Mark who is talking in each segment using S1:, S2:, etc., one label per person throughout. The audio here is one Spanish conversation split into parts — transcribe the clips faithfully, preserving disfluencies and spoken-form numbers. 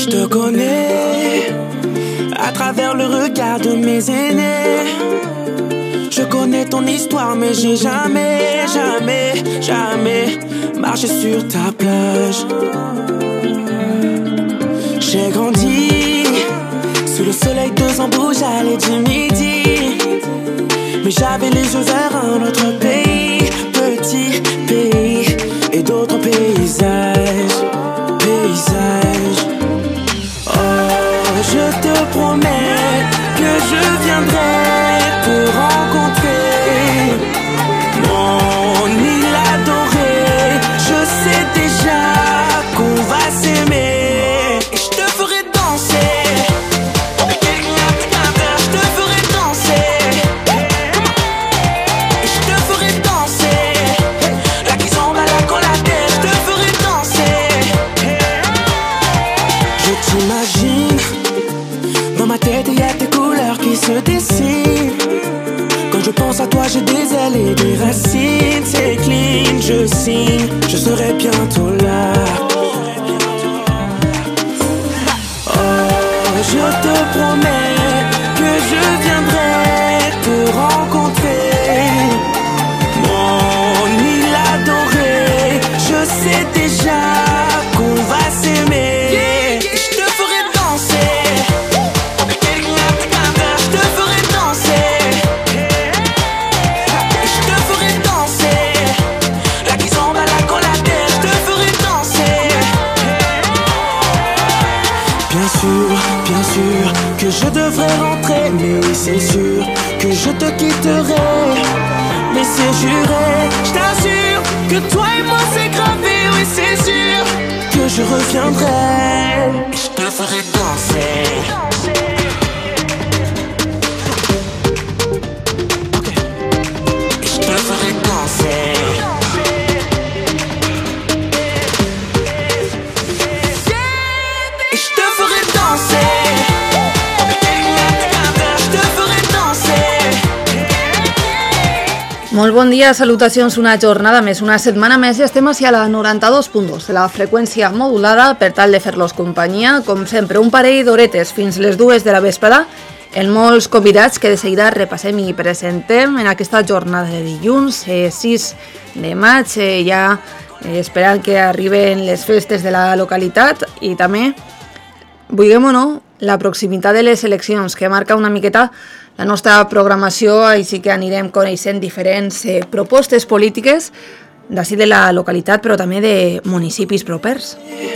S1: Je te connais à travers le regard de mes aînés. Je connais ton histoire, mais j'ai jamais, jamais, jamais marché sur ta plage. J'ai grandi sous le soleil de Zambouja et du midi, mais j'avais les yeux vers un autre pays, petit pays et d'autres paysages, paysages. Oh, je te promets que je viendrai te rencontrer, mon île adorée. Je sais déjà qu'on va s'aimer. Se dessine. Quand je pense à toi, j'ai des ailes et des racines. C'est clean, je signe, je serai bientôt là. Oh, je te promets que je viendrai te rencontrer, mon île adorée. Je sais déjà qu'on va s'aimer. Bien sûr que je devrais rentrer, mais oui c'est sûr que je te quitterai, mais c'est juré, je t'assure que toi et moi c'est gravé, oui c'est sûr que je reviendrai, je te ferai danser. Okay. Je te ferai danser.
S2: Molt bon dia, salutacions, una jornada més, una setmana més i estem hacia la noranta-dos punt dos de la freqüència modulada per tal de fer-los companyia, com sempre, un parell d'horetes fins les dues de la vesprada, en molts convidats que de seguida repassem i presentem en aquesta jornada de dilluns, eh, sis de maig, eh, ja eh, esperant que arriben les festes de la localitat i també, vulguem o no, la proximitat de les eleccions que marca una miqueta la nostra programació, així que anirem coneixent diferents eh, propostes polítiques d'ací de la localitat, però també de municipis propers.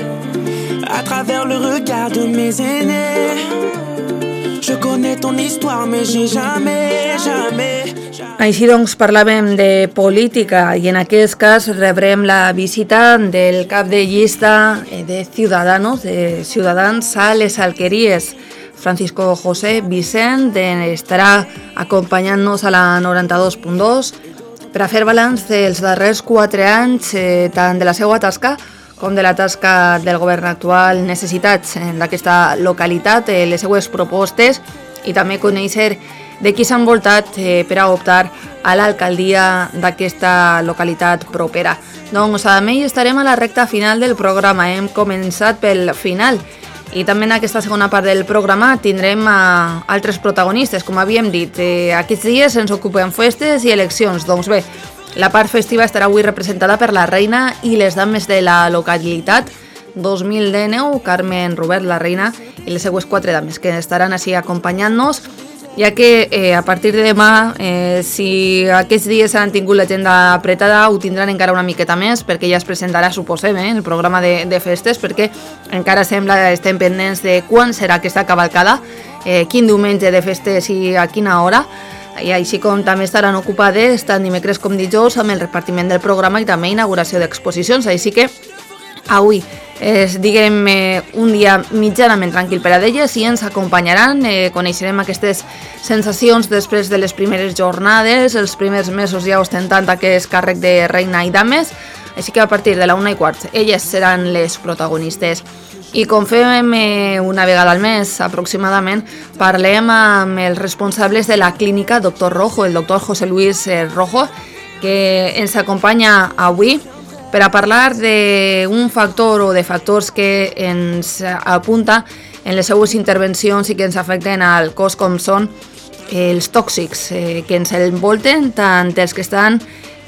S1: À travers le regard de mes aînés, je connais ton histoire, mais j'ai jamais, jamais.
S2: Així doncs parlàvem de política i en aquest cas rebrem la visita del cap de llista de Ciudadanos, de Ciutadans a les Alqueries. Francisco José Vicent estarà acompanyant-nos a la noranta-dos punt dos per a fer balanç dels darrers quatre anys, eh, tant de la seva tasca com de la tasca del govern actual, necessitats d'aquesta localitat, eh, les seues propostes i també conèixer de qui s'ha envoltat eh, per a optar a l'alcaldia d'aquesta localitat propera. Doncs a més estarem a la recta final del programa, hem començat pel final. I també en aquesta segona part del programa tindrem a altres protagonistes, com havíem dit. Eh, aquests dies ens ocupen festes i eleccions. Doncs bé, la part festiva estarà avui representada per la reina i les dames de la localitat dos mil dinou, Carmen Robert, la reina, i les seues quatre dames que estaran així acompanyant-nos, ja que eh, a partir de demà, eh, si aquests dies han tingut l'agenda apretada, ho tindran encara una miqueta més, perquè ja es presentarà, suposem, eh, el programa de, de festes, perquè encara sembla que estem pendents de quan serà aquesta cavalcada, eh, quin diumenge de festes i a quina hora, i així com també estaran ocupades tant dimecres com dijous amb el repartiment del programa i també inauguració d'exposicions, així que avui és, diguem, eh, un dia mitjanament tranquil per a d'elles i ens acompanyaran, eh, coneixerem aquestes sensacions després de les primeres jornades, els primers mesos ja ostentant aquest càrrec de reina i dames, així que a partir de la una i quart elles seran les protagonistes. I com fem eh, una vegada al mes aproximadament, parlem amb els responsables de la clínica Doctor Rojo, el doctor José Luis eh, Rojo, que ens acompanya avui per a parlar d'un factor o de factors que ens apunta en les seues intervencions i que ens afecten al cos, com són els tòxics eh, que ens envolten, tant els que estan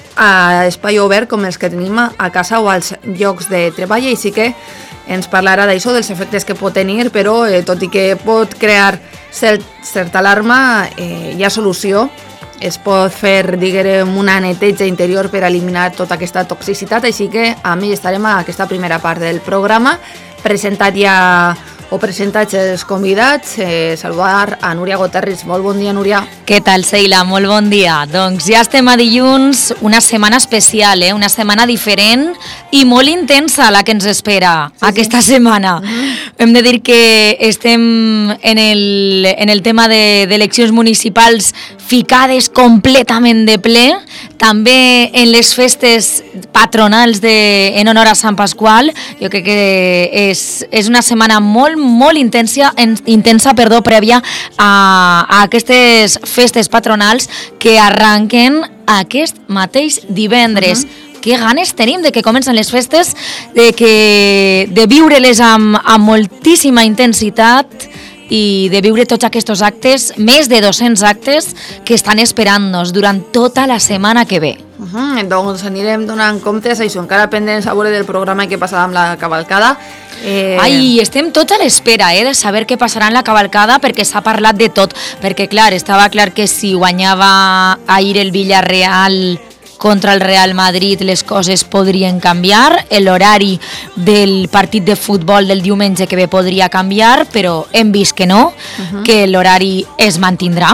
S2: a espai obert com els que tenim a casa o als llocs de treball, i sí que ens parlarà d'això, dels efectes que pot tenir, però eh, tot i que pot crear cert, certa alarma, eh, hi ha solució. Es pot fer, diguem, una neteja interior per eliminar tota aquesta toxicitat, així que a mi estarem a aquesta primera part del programa, presentat ja o presentats els convidats, eh, saludar a Núria Goterris. Molt bon dia, Núria.
S3: Què tal, Seila? Molt bon dia. Doncs ja estem a dilluns, una setmana especial, eh? Una setmana diferent i molt intensa la que ens espera sí, aquesta sí. setmana. Uh-huh. Hem de dir que estem en el, en el tema d'eleccions de, municipals ficades completament de ple, també en les festes patronals de, en honor a Sant Pasqual. Jo crec que és, és una setmana molt, molt intensa, intensa perdó, prèvia a, a aquestes festes patronals que arranquen aquest mateix divendres. Uh-huh. Que ganes tenim de que comencen les festes, de, que, de viure-les amb, amb moltíssima intensitat i de viure tots aquests actes, més de dos-cents actes que estan esperant-nos durant tota la setmana que ve.
S2: Uh-huh. Doncs anirem donant comptes, això, encara pendents a veure del programa que passarà amb la cavalcada.
S3: Eh... Ai, estem tots a l'espera eh, de saber què passarà en la cavalcada, perquè s'ha parlat de tot, perquè clar, estava clar que si guanyava ahir el Villarreal contra el Real Madrid les coses podrien canviar, l'horari del partit de futbol del diumenge que ve podria canviar, però hem vist que no, uh-huh. que l'horari es mantindrà.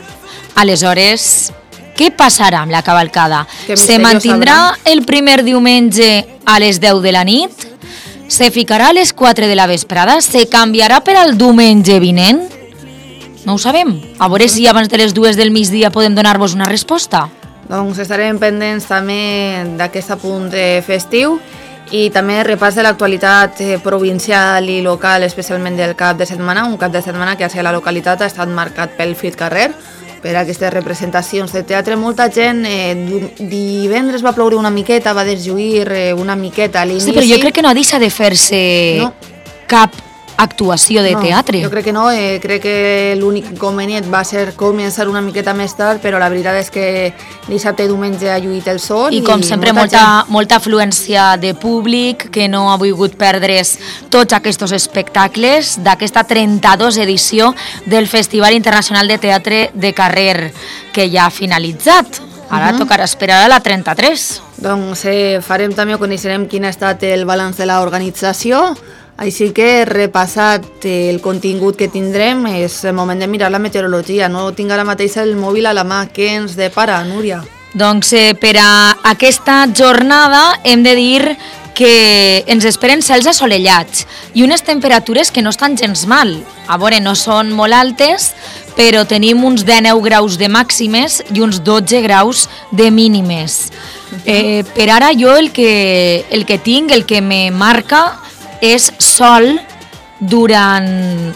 S3: Aleshores, què passarà amb la cavalcada? Se mantindrà sabrà. El primer diumenge a les deu de la nit? Se ficarà a les quatre de la vesprada? Se canviarà per al diumenge vinent? No ho sabem. A veure si abans de les dues del migdia podem donar-vos una resposta.
S2: Doncs estarem pendents també d'aquest apunt festiu i també repàs de l'actualitat provincial i local, especialment del cap de setmana, un cap de setmana que a la localitat ha estat marcat pel Fit Carrer, per aquestes representacions de teatre. Molta gent, eh, divendres va ploure una miqueta, va deslluir eh, una miqueta a l'inici.
S3: Sí, però jo crec que no ha deixat de fer-se no. cap actuació de
S2: no,
S3: teatre.
S2: Jo crec que no, eh, crec que l'únic inconvenient va ser començar una miqueta més tard, però la veritat és que dissabte i diumenge ha lluït el sol.
S3: I com i sempre molta, molta, molta afluència de públic que no ha volgut perdre's tots aquests espectacles d'aquesta trenta-dos edició del Festival Internacional de Teatre de Carrer, que ja ha finalitzat. Ara uh-huh. tocarà esperar a la trenta-tres.
S2: Doncs eh, farem també o coneixerem quin ha estat el balanç de l'organització. Així que, repassat el contingut que tindrem, és el moment de mirar la meteorologia. No tinc ara mateix el mòbil a la mà. Què ens depara, Núria?
S3: Doncs eh, per a aquesta jornada hem de dir que ens esperen cels assolellats i unes temperatures que no estan gens mal. A veure, no són molt altes, però tenim uns dinou graus de màximes i uns dotze graus de mínimes. Eh, per ara jo el que, el que tinc, el que me marca és sol durant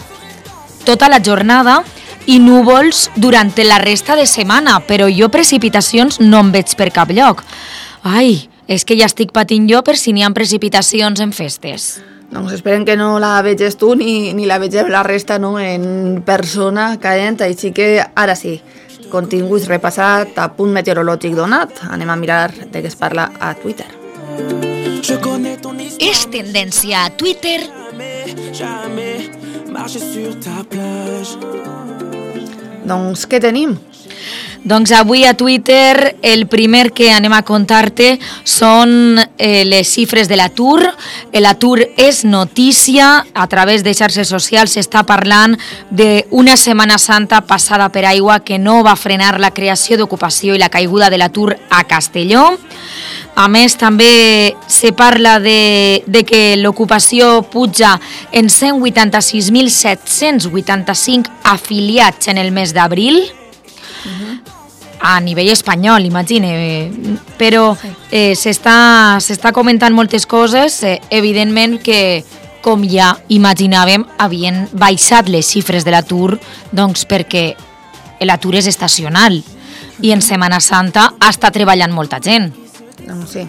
S3: tota la jornada i núvols durant la resta de setmana, però jo precipitacions no en veig per cap lloc. Ai, és que ja estic patint jo per si n'hi ha precipitacions en festes.
S2: Doncs esperem que no la veges tu ni, ni la vegem la resta, no, en persona caent, així que ara sí, continguts repassat a punt meteorològic donat. Anem a mirar de què es parla a Twitter.
S3: És tendència a Twitter.
S2: Doncs què tenim?
S3: Doncs avui a Twitter el primer que anem a contar-te són eh, les xifres de l'atur. L'atur és notícia, a través de xarxes socials s'està parlant d'una Setmana Santa passada per aigua que no va frenar la creació d'ocupació i la caiguda de l'atur a Castelló. A més, també se parla de, de que l'ocupació puja en cent vuitanta-sis mil set-cents vuitanta-cinc afiliats en el mes d'abril. Uh-huh. A nivell espanyol, imagine, però eh, s'està s'està comentant moltes coses, eh, evidentment que, com ja imaginàvem, havien baixat les xifres de l'atur, doncs perquè l'atur és estacional i en Setmana Santa està treballant molta gent.
S2: Doncs sí.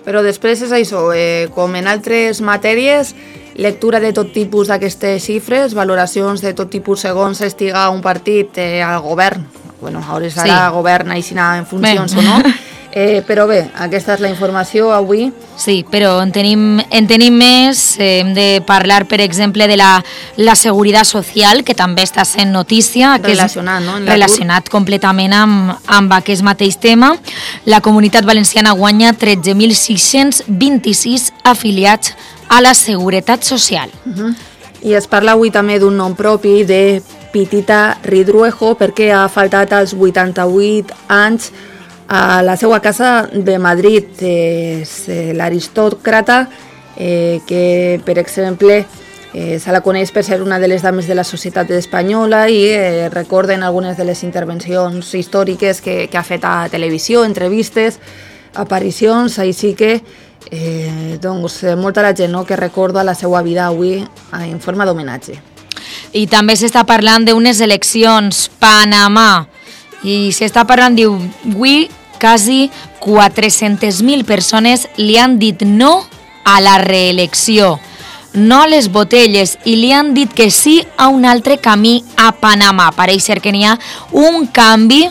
S2: Però després és això, eh, com en altres matèries, lectura de tot tipus d'aquestes xifres, valoracions de tot tipus segons estiga un partit eh, al govern. Bueno, a hores d'ara sí. Govern aixina en funcions bé. O no. Eh, però bé, aquesta és la informació avui.
S3: Sí, però en tenim, en tenim més. Eh, hem de parlar, per exemple, de la, la seguretat social, que també està sent notícia.
S2: Relacionat, no? En
S3: relacionat completament amb, amb aquest mateix tema. La Comunitat Valenciana guanya tretze mil sis-cents vint-i-sis afiliats a la Seguretat Social.
S2: Uh-huh. I es parla avui també d'un nom propi de Pitita Ridruejo, perquè ha faltat als vuitanta-vuit anys a la seva casa de Madrid. És l'aristòcrata eh, que, per exemple, eh, se la coneix per ser una de les dames de la societat espanyola i eh, recorden algunes de les intervencions històriques que, que ha fet a televisió, entrevistes, aparicions, així que eh, doncs, molta la gent no, que recorda la seva vida avui en forma d'homenatge.
S3: I també s'està parlant d'unes eleccions, Panamà, i s'està parlant, diu, avui quasi quatre-centes mil persones li han dit no a la reelecció, no a les botelles, i li han dit que sí a un altre camí a Panamà. Pareix ser que n'hi ha un canvi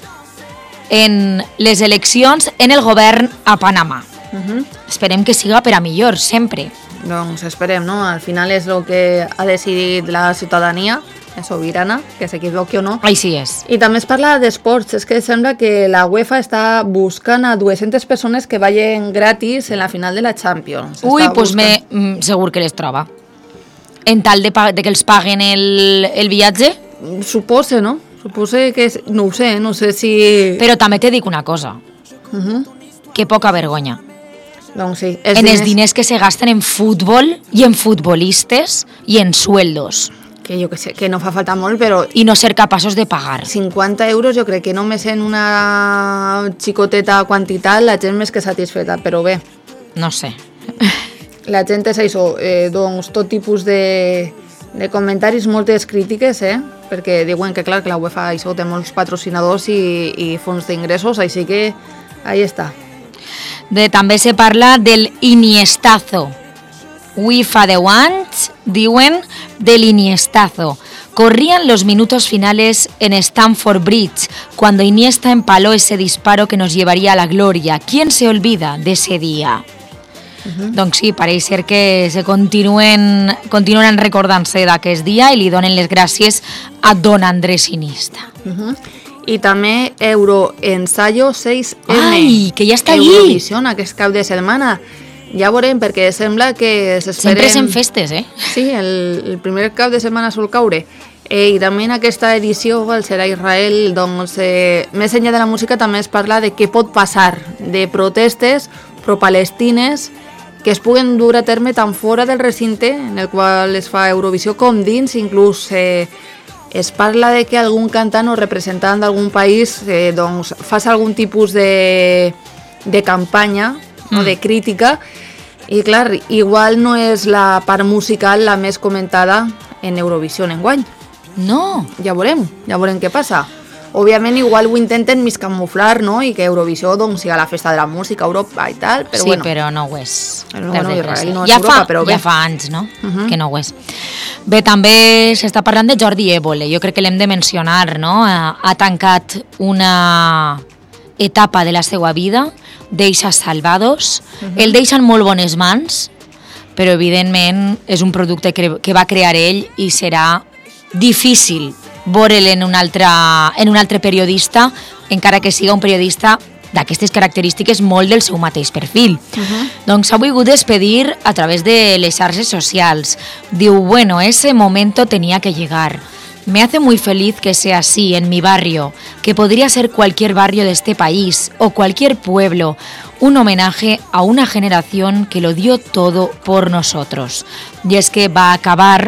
S3: en les eleccions en el govern a Panamà. Uh-huh. Esperem que siga per a millor, sempre.
S2: Doncs esperem, no? Al final és el que ha decidit la ciutadania, és sobirana, que s'equivoqui o no.
S3: Així és.
S2: I també es parla d'esports, és que sembla que la UEFA està buscant a dues-centes persones que vagin gratis en la final de la Champions.
S3: Ui, doncs pues me, segur que les troba. En tal de, de que els paguen el, el viatge?
S2: Supose, no? Supose que... És, no ho sé, no sé si...
S3: Però també te dic una cosa. Uh-huh. Que poca vergonya.
S2: Doncs sí.
S3: Els en diners... els diners que se gasten en futbol i en futbolistes i en sueldos.
S2: Que jo que sé, que no fa falta molt, però...
S3: I no ser capaços de pagar.
S2: cinquanta euros jo crec que només en una xicoteta quantitat la gent més que satisfeta, però bé.
S3: No sé.
S2: La gent és això, eh, doncs tot tipus de, de comentaris, moltes crítiques, eh? Perquè diuen que clar, que la UEFA això té molts patrocinadors i, i fons d'ingressos, així que ahí està.
S3: De, també se parla del Iniestazo. Avui fa deu anys, diuen, del Iniestazo. Corrían los minutos finales en Stamford Bridge, cuando Iniesta empaló ese disparo que nos llevaría a la gloria. ¿Quién se olvida de ese día? Uh-huh. Doncs sí, pareix ser que se continuen, continuen recordant-se d'aquest dia i li donen les gràcies a don Andrés Iniesta.
S2: Uh-huh. I també Euroensayo sis eme.
S3: Ai, que ja està allí!
S2: Eurovision aquest cap de setmana. Ja veurem, perquè sembla que s'esperen...
S3: Sempre són festes, eh?
S2: Sí, el, el primer cap de setmana sol caure. Eh, I també en aquesta edició, al ser a Israel, doncs, eh, més enllà de la música també es parla de què pot passar, de protestes pro-palestines que es puguen dur a terme tant fora del recinte en el qual es fa Eurovisió com dins, inclús eh, es parla de que algun cantant o representant d'algun país eh, doncs, faci algun tipus de, de campanya, mm. no, de crítica. I clar, igual no és la part musical la més comentada en Eurovisió enguany.
S3: No.
S2: Ja veurem, ja veurem què passa. Òbviament igual ho intenten més camuflar, no? I que Eurovisió doncs siga la festa de la música a Europa i tal, però
S3: sí,
S2: bueno.
S3: Sí, però no ho és.
S2: Però no, no, Israel no és
S3: ja
S2: Europa,
S3: fa,
S2: però bé.
S3: Ja fa anys, no?
S2: Uh-huh.
S3: Que no ho és. Bé, també s'està parlant de Jordi Évole. Jo crec que l'hem de mencionar, no? Ha, ha tancat una etapa de la seva vida, deixa Salvados, uh-huh. el deixa en molt bones mans, però evidentment és un producte que, que va crear ell i serà difícil veure'l en un altre, en un altre periodista, encara que siga un periodista d'aquestes característiques molt del seu mateix perfil. Uh-huh. Doncs s'ha volgut despedir a través de les xarxes socials. Diu, bueno, ese momento tenía que llegar. Me hace muy feliz que sea así en mi barrio, que podría ser cualquier barrio de este país o cualquier pueblo, un homenaje a una generación que lo dio todo por nosotros. Y es que va a acabar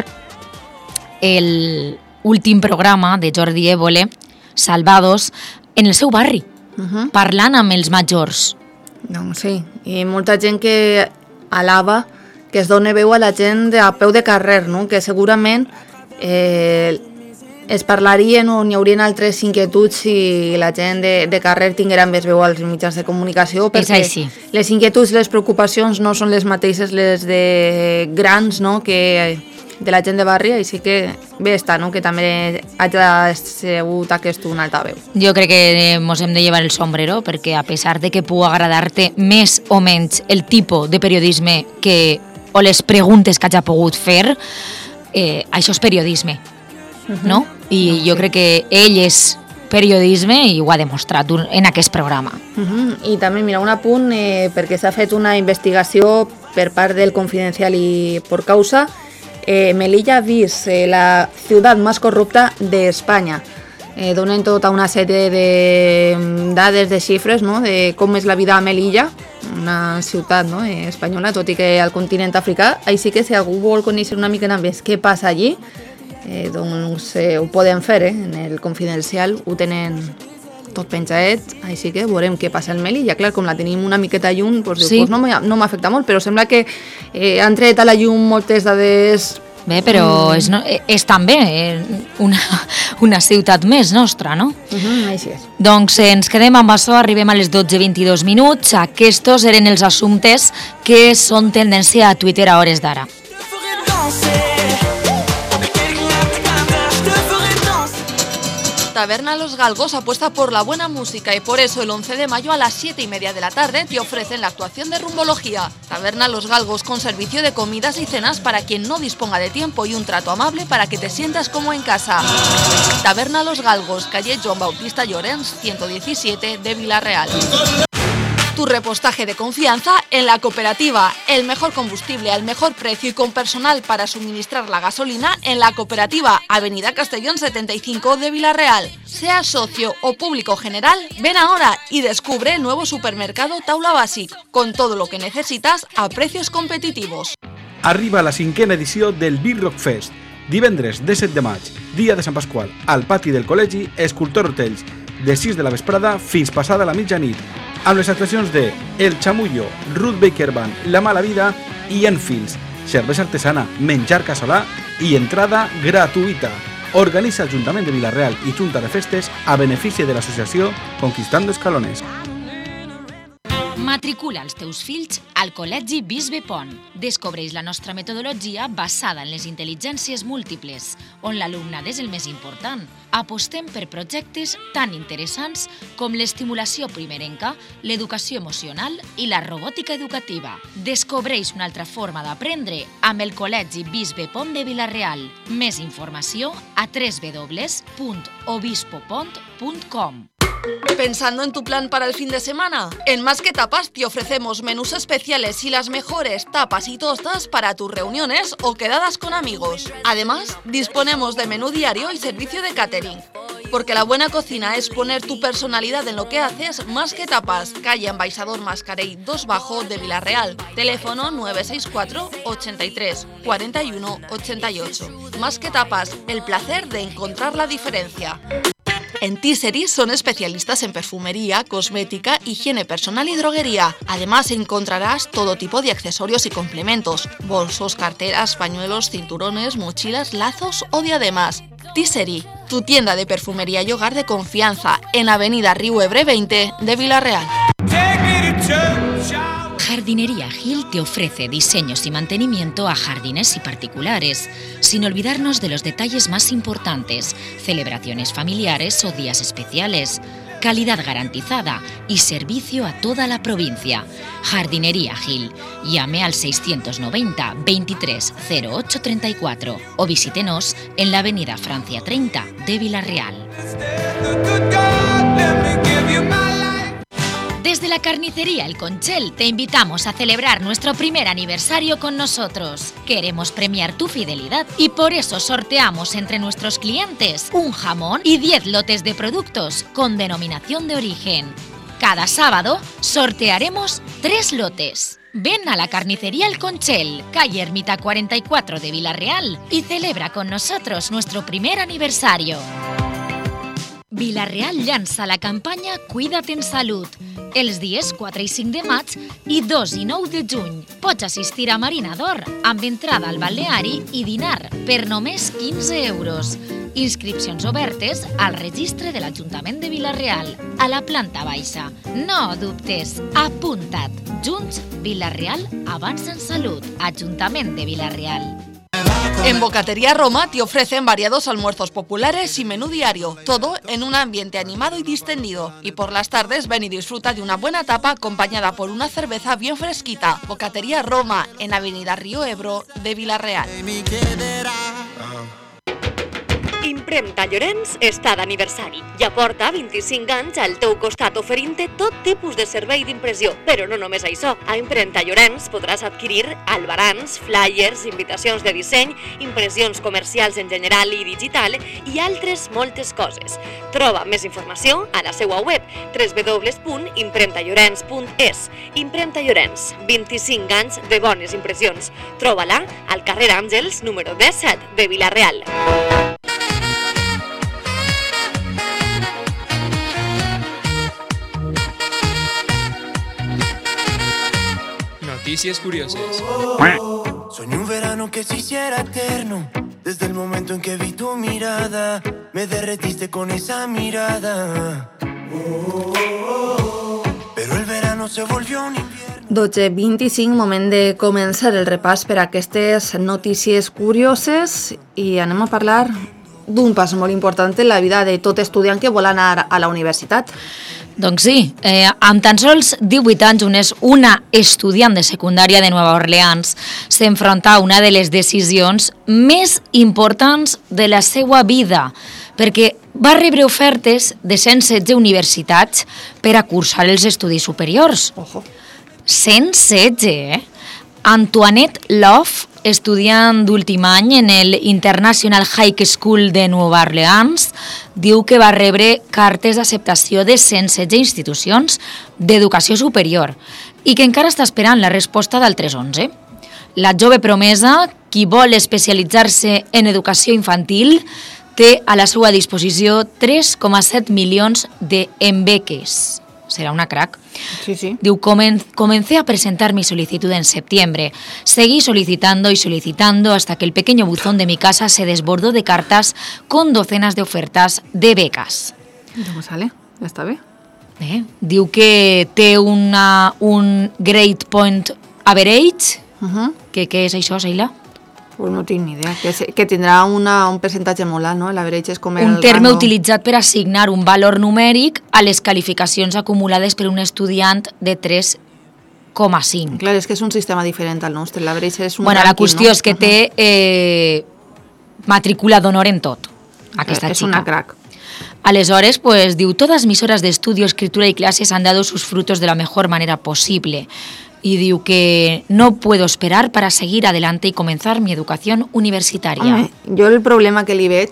S3: el últim programa de Jordi Évole, Salvados, en el seu barri, uh-huh. parlant amb els majors.
S2: Doncs sí, i molta gent que alaba, que es dona veu a la gent a peu de carrer, no? Que segurament... Eh, es parlarien o n'hi haurien altres inquietuds si la gent de, de carrer tinguera més veu als mitjans de comunicació, perquè les inquietuds, les preocupacions no són les mateixes les de grans, no?, que de la gent de barri, així que bé està, no?, que també hagi sigut aquest un altaveu.
S3: Jo crec que mos hem de llevar el sombrero, perquè a pesar de que pugui agradar-te més o menys el tipus de periodisme que, o les preguntes que hagi pogut fer, eh, això és periodisme, no? I jo crec que ell és periodisme i ho ha demostrat en aquest programa.
S2: Uh-huh. I també, mira, un apunt, eh, perquè s'ha fet una investigació per part del Confidencial i por causa. Eh, Melilla vist eh, la ciutat més corrupta d'Espanya. Eh, donen tota una sèrie de dades, de xifres, no?, de com és la vida a Melilla, una ciutat, no?, eh, espanyola, tot i que al continent africà. Així que si algú vol conèixer una mica més què passa allí, eh, doncs eh, ho poden fer, eh? En el Confidencial ho tenen tot penjat, així que veurem què passa al Melilla. Clar, com la tenim una miqueta lluny, doncs, sí. diu, doncs no m'afecta molt, però sembla que eh, han tret a la llum moltes dades.
S3: Bé, però és, no, és també una, una ciutat més nostra, no?
S2: Uh-huh, així és.
S3: Doncs ens quedem amb això, arribem a les dotze i vint-i-dos minuts. Aquests eren els assumptes que són tendència a Twitter a hores d'ara.
S4: Taberna Los Galgos apuesta por la buena música y por eso el once de mayo a las siete y media de la tarde te ofrecen la actuación de Rumbología. Taberna Los Galgos con servicio de comidas y cenas para quien no disponga de tiempo y un trato amable para que te sientas como en casa. Taberna Los Galgos, calle Joan Bautista Llorens, ciento diecisiete de Vila-real. Tu repostaje de confianza en la cooperativa. El mejor combustible al mejor precio y con personal para suministrar la gasolina en la cooperativa. Avenida Castellón setenta y cinco de Vila-real. Seas socio o público general, ven ahora y descubre el nuevo supermercado Taula Basic, con todo lo que necesitas a precios competitivos.
S5: Arriba la cinquena edició del Beer Rock Fest. Divendres disset de maig, dia de Sant Pasqual, al pati del col·legi Escultor Hotels, de sis de la vesprada fins passada la mitjanit, amb les actuacions de El Chamullo, Ruth Baker Band, La Mala Vida i Enfields, cervesa artesana, menjar casolà i entrada gratuïta. Organitza Ajuntament de Vila-real i Junta de Festes a benefici de l'associació Conquistando Escalones.
S3: Matricula els teus fills al Col·legi Bisbe Pont. Descobreix la nostra metodologia basada en les intel·ligències múltiples, on l'alumnat és el més important. Apostem per projectes tan interessants com l'estimulació primerenca, l'educació emocional i la robòtica educativa. Descobreix una altra forma d'aprendre amb el Col·legi Bisbe Pont de Vila-real. Més informació a w w w punt obispo pont punt com.
S4: ¿Pensando en tu plan para el fin de semana? En Más que Tapas te ofrecemos menús especiales y las mejores tapas y tostas para tus reuniones o quedadas con amigos. Además, disponemos de menú diario y servicio de catering. Porque la buena cocina es poner tu personalidad en lo que haces. Más que Tapas, calle Embaixador Mascarell dos Bajo de Vila-real. Teléfono nueve seis cuatro, ochenta y tres, cuarenta y uno, ochenta y ocho. Más que Tapas, el placer de encontrar la diferencia. En Tissery son especialistas en perfumería, cosmética, higiene personal y droguería. Además encontrarás todo tipo de accesorios y complementos: bolsos, carteras, pañuelos, cinturones, mochilas, lazos o diademas. Tissery, tu tienda de perfumería y hogar de confianza, en Avenida Riu Ebre veinte de Vila-real.
S3: Jardinería Gil te ofrece diseños y mantenimiento a jardines y particulares, sin olvidarnos de los detalles más importantes, celebraciones familiares o días especiales, calidad garantizada y servicio a toda la provincia. Jardinería Gil. Llame al seiscientos noventa, veintitrés, cero ocho treinta y cuatro o visítenos en la avenida Francia treinta de Vila-real. Desde la carnicería El Conchel te invitamos a celebrar nuestro primer aniversario con nosotros. Queremos premiar tu fidelidad y por eso sorteamos entre nuestros clientes un jamón y diez lotes de productos con denominación de origen. Cada sábado sortearemos tres lotes. Ven a la carnicería El Conchel, calle Ermita cuarenta y cuatro de Vila-real y celebra con nosotros nuestro primer aniversario. Vila-real llança la campanya Cuida't en Salut. Els dies quatre i cinc de maig i dos i nou de juny pots assistir a Marina d'Or amb entrada al balneari i dinar per només quinze euros. Inscripcions obertes al registre de l'Ajuntament de Vila-real, a la planta baixa. No dubtes, apunta't. Junts, Vila-real avança en salut. Ajuntament de Vila-real.
S4: En Bocatería Roma te ofrecen variados almuerzos populares y menú diario, todo en un ambiente animado y distendido. Y por las tardes ven y disfruta de una buena tapa acompañada por una cerveza bien fresquita. Bocatería Roma, en Avenida Río Ebro de Vila-real.
S6: Impremta Llorenç està d'aniversari. Ja porta vint-i-cinc anys al teu costat oferint-te tot tipus de servei d'impressió. Però no només això. A Impremta Llorenç podràs adquirir albarans, flyers, invitacions de disseny, impressions comercials en general i digital i altres moltes coses. Troba més informació a la seva web w w w punt impremta llorenç punt es. Impremta Llorenç, vint-i-cinc anys de bones impressions. Troba-la al carrer Àngels, número disset de Vila-real.
S7: Noticias curiosas.
S1: Soñé un verano que se hiciera eterno. Desde el momento en que vi tu mirada, me derretiste con esa mirada. Pero el verano se volvió un invierno.
S2: dotze vint-i-cinc, moment de començar el repàs per a aquestes notícies curioses i anem a parlar d'un pas molt important en la vida de tot estudiant que vol anar a la universitat.
S3: Doncs sí, eh, amb tan sols divuit anys, una, una estudiant de secundària de Nova Orleans s'enfronta a una de les decisions més importants de la seva vida, perquè va rebre ofertes de cent setze universitats per a cursar els estudis superiors.
S2: Ojo.
S3: cent setze, eh? Antoinette Love, estudiant d'últim any en el International High School de Nova Orleans, diu que va rebre cartes d'acceptació de cent setze institucions d'educació superior i que encara està esperant la resposta d'altres onze. La jove promesa, qui vol especialitzar-se en educació infantil, té a la seva disposició tres coma set milions de en beques. Será una crack.
S2: Sí, sí.
S3: Diu, Comen comencé a presentar mi solicitud en septiembre. Seguí solicitando y solicitando hasta que el pequeño buzón de mi casa se desbordó de cartas con docenas de ofertas de becas.
S2: Com sale? Ja està bé.
S3: Eh? Diu que té una, un grade point average.
S2: Uh -huh.
S3: que, què és això, Sheila?
S2: Pues no tinc ni idea. Que, se, que tindrà una, un percentatge molt alt, no? L'average és com el...
S3: Un terme
S2: rango...
S3: utilitzat per assignar un valor numèric a les qualificacions acumulades per un estudiant de tres coma cinc.
S2: Clar, és que és un sistema diferent al nostre. L'average és un
S3: Bueno,
S2: ranking,
S3: la qüestió
S2: no?
S3: és que té eh, matrícula d'honor en tot, aquesta
S2: és
S3: xica.
S2: una crack.
S3: Aleshores, pues, diu, todas mis horas de estudio, escritura y clases han dado sus frutos de la mejor manera posible. Y diu que no puedo esperar para seguir adelante y comenzar mi educación universitaria.
S2: Home, jo el problema que li veig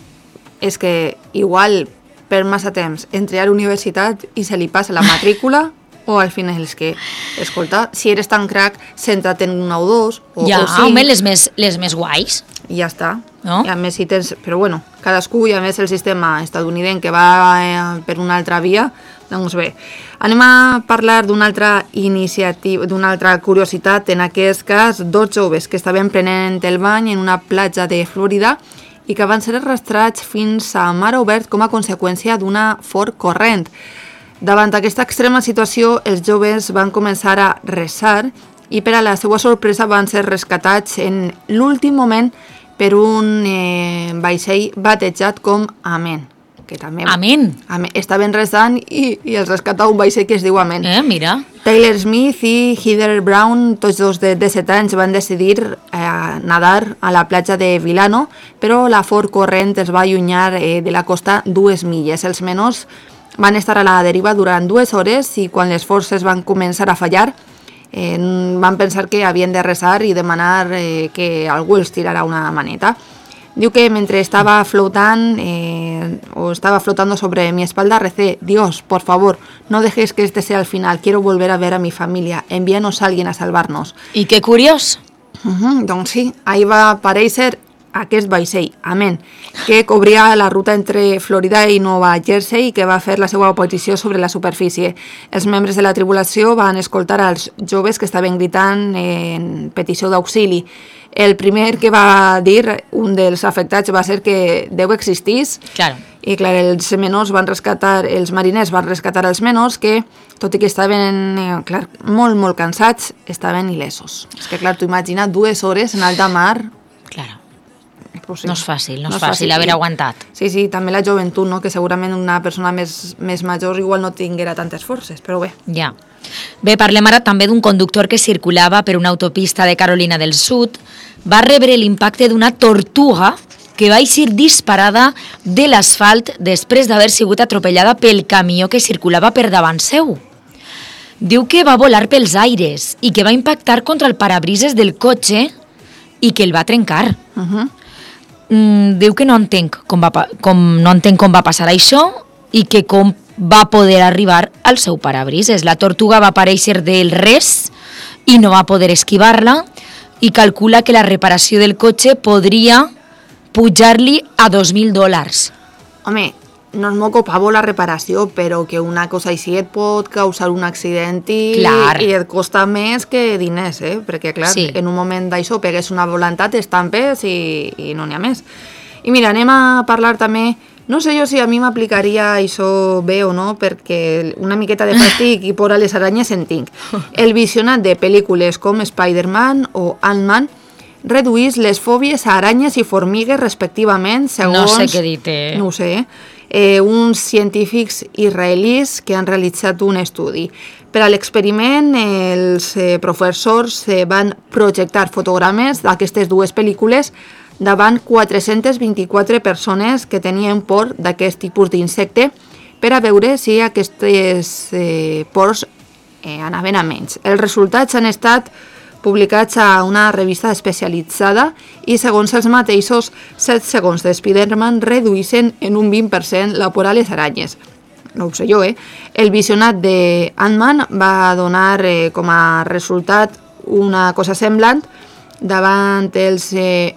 S2: és que igual per massa temps entre a la universitat i se li passa la matrícula o al final és que, escolta, si eres tan crack, centra't en una o dos o,
S3: ja,
S2: o cinc.
S3: home, les més, les més guais.
S2: I ja està.
S3: No?
S2: I a més si tens... Però bueno, cadascú i a més el sistema estadounidense que va eh, per una altra via, doncs bé. Anem a parlar d'una altra iniciativa, d'una altra curiositat, en aquest cas, dos joves que estaven prenent el bany en una platja de Florida i que van ser arrastrats fins a mar obert com a conseqüència d'una fort corrent. Davant aquesta extrema situació, els joves van començar a resar i per a la seva sorpresa van ser rescatats en l'últim moment per un eh, vaixell batejat com Amen. Que també,
S3: Amen.
S2: Amen. Estaven resant i, i els rescata un vaixell que es diu Amen.
S3: Eh, mira.
S2: Taylor Smith i Heather Brown, tots dos de disset anys, van decidir eh, nadar a la platja de Vilano, però la fort corrent els va allunyar eh, de la costa dues milles. Els menors van estar a la deriva durant dues hores i quan les forces van començar a fallar, eh, van pensar que havien de resar i demanar eh, que algú els tirara una maneta. Diu que mentre estaba flotando eh, o estaba flotando sobre mi espalda recé: Dios, por favor, no dejes que este sea el final, quiero volver a ver a mi familia, envíanos a alguien a salvarnos.
S3: I que curiós.
S2: Uh -huh, doncs sí, ahí va aparèixer aquest vaixell, Amen, que cobria la ruta entre Florida i Nova Jersey i que va fer la seva posició sobre la superfície. Els membres de la tripulació van escoltar als joves que estaven gritant en petició d'auxili. El primer que va dir, un dels afectats, va ser que Déu existís.
S3: Claro.
S2: I clar, els menors van rescatar, els mariners van rescatar els menors que, tot i que estaven eh, clar, molt, molt cansats, estaven il·lesos. És que clar, tu imagina dues hores en alta mar.
S3: Claro.
S2: Pues sí,
S3: No és fàcil, no,
S2: no
S3: és
S2: és
S3: fàcil
S2: fàcil.
S3: haver aguantat.
S2: Sí, sí, també la joventut, no? Que segurament una persona més, més major igual no tinguera tantes forces, però bé.
S3: Ja. Bé, parlem ara també d'un conductor que circulava per una autopista de Carolina del Sud. Va rebre l'impacte d'una tortuga que va eixir disparada de l'asfalt després d'haver sigut atropellada pel camió que circulava per davant seu. Diu que va volar pels aires i que va impactar contra el parabrises del cotxe i que el va trencar.
S2: Uh -huh.
S3: Mm, diu que no entenc com va, pa- com, no entenc com va passar això i que com va poder arribar al seu parabrises. La tortuga va aparèixer del res i no va poder esquivar-la i calcula que la reparació del cotxe podria pujar-li a dos mil dòlars.
S2: Home, no és moco pavo la reparació, però que una cosa així et pot causar un accident i,
S3: Clar.
S2: i et costa més que diners, eh? Perquè, clar,
S3: Sí.
S2: en un moment d'això pegues una volantat, estampes i, i no n'hi ha més. I mira, anem a parlar també, no sé jo si a mi m'aplicaria això bé o no, perquè una miqueta de fàstic i por a les aranyes en tinc. El visionat de pel·lícules com Spider-Man o Ant-Man reduís les fòbies a aranyes i formigues respectivament, segons...
S3: No sé què dir-te.
S2: No ho sé, eh? Eh, uns científics israelis que han realitzat un estudi. Per a l'experiment, els eh, professors eh, van projectar fotogrames d'aquestes dues pel·lícules davant quatre-centes vint-i-quatre persones que tenien por d'aquest tipus d'insecte per a veure si aquestes eh, pors eh, anaven a menys. Els resultats han estat publicats a una revista especialitzada i segons els mateixos, set segons de Spider-Man reduïssin en un vint per cent la por a les aranyes. No ho sé jo, eh? El visionat de Ant-Man va donar eh, com a resultat una cosa semblant davant els eh,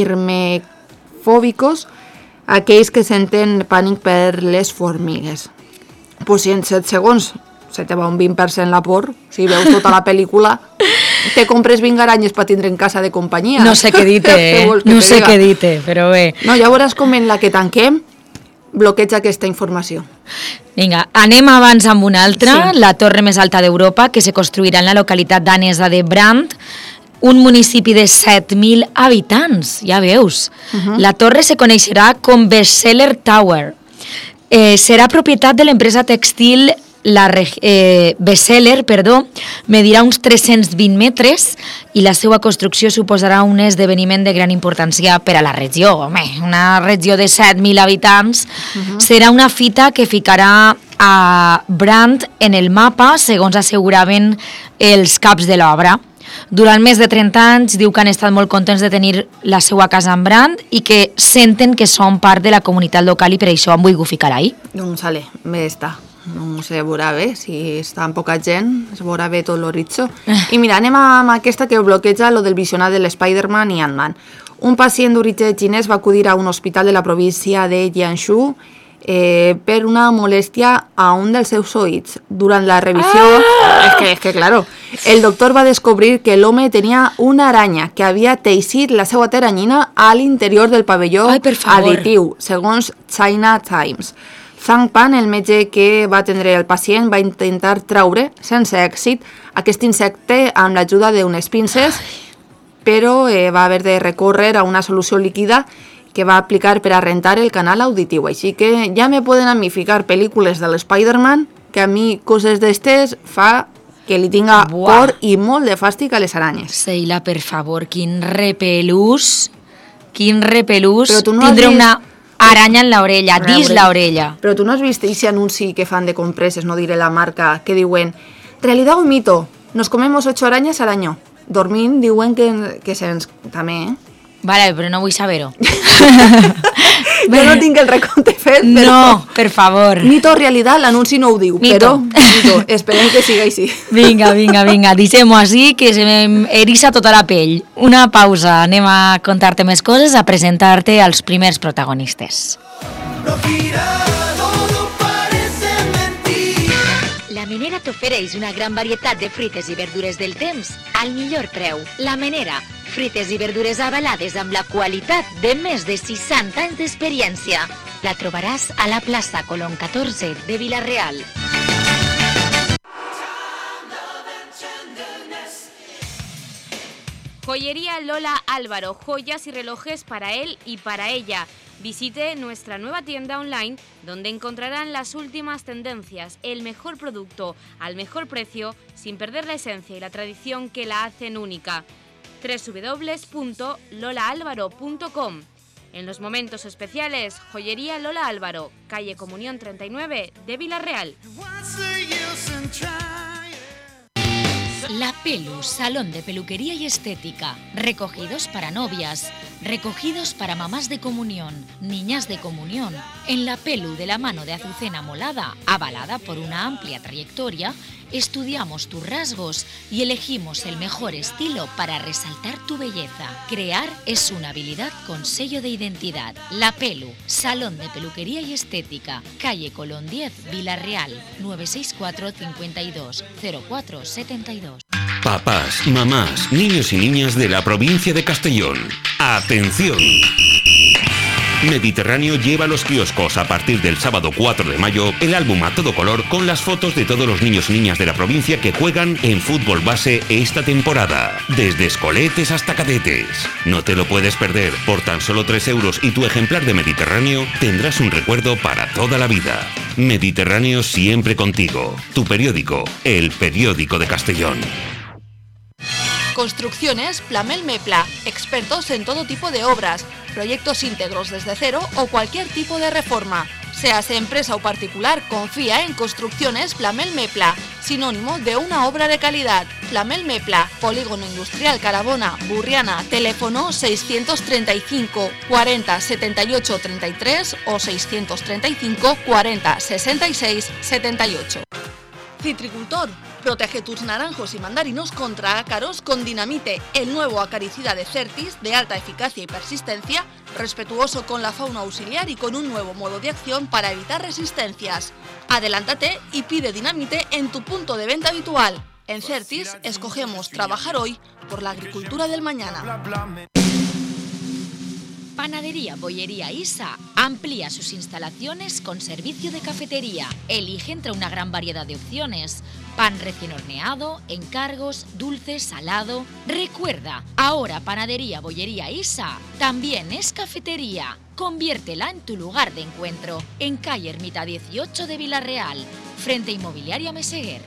S2: mirmefòbicos, aquells que senten pànic per les formigues. Pues si en set segons se te va un vint per cent la por, si veus tota la pel·lícula, te compres vint aranyes per tindre en casa de companyia.
S3: No sé què dir-te,
S2: Què
S3: eh?
S2: vols que
S3: No
S2: te
S3: sé
S2: diga?
S3: què dir-te, però bé.
S2: No, ja veuràs com en la que tanquem bloqueja aquesta informació.
S3: Vinga, anem abans amb una altra,
S2: Sí.
S3: la torre més alta d'Europa, que se construirà en la localitat danesa de Brandt, un municipi de set mil habitants, ja veus. Uh-huh. La torre se coneixerà com Bestseller Tower. Eh, serà propietat de l'empresa textil la eh, Bestseller, perdó, medirà uns tres-cents vint metres i la seva construcció suposarà un esdeveniment de gran importància per a la regió. Home, una regió de set mil habitants uh-huh. serà una fita que ficarà a Brandt en el mapa, segons asseguraven els caps de l'obra. Durant més de trenta anys diu que han estat molt contents de tenir la seva casa en Brandt i que senten que són part de la comunitat local i per això han volgut ficar ahí.
S2: Doncs sale, bé està. No sé, veurà bé, si està amb poca gent, es veurà bé tot l'horitzó. I mira, anem amb aquesta que bloqueja lo del visionat de l'Spider-Man i Ant-Man. Un pacient d'origen xinès va acudir a un hospital de la província de Jiangsu eh, per una molèstia a un dels seus oïts. Durant la revisió, ah! es que, es que claro, el doctor va descobrir que l'home tenia una aranya que havia teixit la seva teranyina a l'interior del pavelló
S3: Ai, per favor.
S2: additiu, segons China Times. Zhang Pan, el metge que va atendre el pacient, va intentar traure, sense èxit, aquest insecte amb l'ajuda d'unes pinces, però eh, va haver de recórrer a una solució líquida que va aplicar per a rentar el canal auditiu. Així que ja me poden a mi ficar pel·lícules de l'Spider-Man, que a mi coses d'estes fa que li tinga
S3: Buah.
S2: por i molt de fàstic a les aranyes.
S3: Seila, per favor, quin repelús, quin repelús,
S2: Però tu no has
S3: tindré
S2: vist-
S3: una aranya en l'orella, dins l'orella.
S2: Però tu no has vist aquest anunci que fan de compreses, no diré la marca, que diuen realidad o mito, nos comemos ocho arañas al año. Dormint diuen que, que se'ns... també, eh?
S3: Vale, però no vull saber-ho.
S2: Jo no tinc el recompte fet, però...
S3: No, per favor.
S2: Mito o realitat, l'anunci no ho diu,
S3: Mito.
S2: però mito. Esperem que siga així.
S3: Vinga, vinga, vinga, deixem-ho així, que se m'eriça tota la pell. Una pausa, anem a contar-te més coses, a presentar-te als primers protagonistes.
S6: La Menera t'ofereix una gran varietat de fruites i verdures del temps al millor preu. La Menera, fruites i verdures avalades amb la qualitat de més de seixanta anys d'experiència. La trobaràs a la plaça Colón catorze de Vila-real.
S7: Joyería Lola Álvaro, joyas y relojes para él y para ella. Visite nuestra nueva tienda online donde encontrarán las últimas tendencias, el mejor producto al mejor precio sin perder la esencia y la tradición que la hacen única. doble u doble u doble u punto lola álvaro punto com. En los momentos especiales, Joyería Lola Álvaro, calle Comunión treinta y nueve de Vila-real.
S3: La Pelu, salón de peluquería y estética. Recogidos para novias, recogidos para mamás de comunión, niñas de comunión. En La Pelu, de la mano de Azucena Molada, avalada por una amplia trayectoria, estudiamos tus rasgos y elegimos el mejor estilo para resaltar tu belleza. Crear es una habilidad con sello de identidad. La Pelu, salón de peluquería y estética, calle Colón diez, Vila-real, nueve seis cuatro, cinco dos, cero cuatro siete dos.
S8: Papás, mamás, niños y niñas de la provincia de Castellón. ¡Atención! Mediterráneo lleva a los kioscos a partir del sábado cuatro de mayo el álbum a todo color con las fotos de todos los niños y niñas de la provincia que juegan en fútbol base esta temporada, desde escoletes hasta cadetes. No te lo puedes perder, por tan solo tres euros y tu ejemplar de Mediterráneo tendrás un recuerdo para toda la vida. Mediterráneo siempre contigo, tu periódico, el periódico de Castellón.
S4: Construcciones Plamel Mepla, expertos en todo tipo de obras, proyectos íntegros desde cero o cualquier tipo de reforma. Seas empresa o particular, confía en Construcciones Plamel Mepla, sinónimo de una obra de calidad. Plamel Mepla, Polígono Industrial Carabona, Burriana, teléfono seiscientos treinta y cinco, cuarenta, setenta y ocho, treinta y tres o seiscientos treinta y cinco, cuarenta, sesenta y seis, setenta y ocho. Citricultor, protege tus naranjos y mandarinos contra ácaros con Dinamite, el nuevo acaricida de Certis de alta eficacia y persistencia, respetuoso con la fauna auxiliar y con un nuevo modo de acción para evitar resistencias. Adelántate y pide Dinamite en tu punto de venta habitual. En Certis escogemos trabajar hoy por la agricultura del mañana.
S3: Panadería Bollería Isa amplía sus instalaciones con servicio de cafetería. Elige entre una gran variedad de opciones: pan recién horneado, encargos, dulce, salado. Recuerda, ahora Panadería Bollería Isa también es cafetería. Conviértela en tu lugar de encuentro, en calle Ermita dieciocho de Vila-real, frente a Inmobiliaria Meseguer.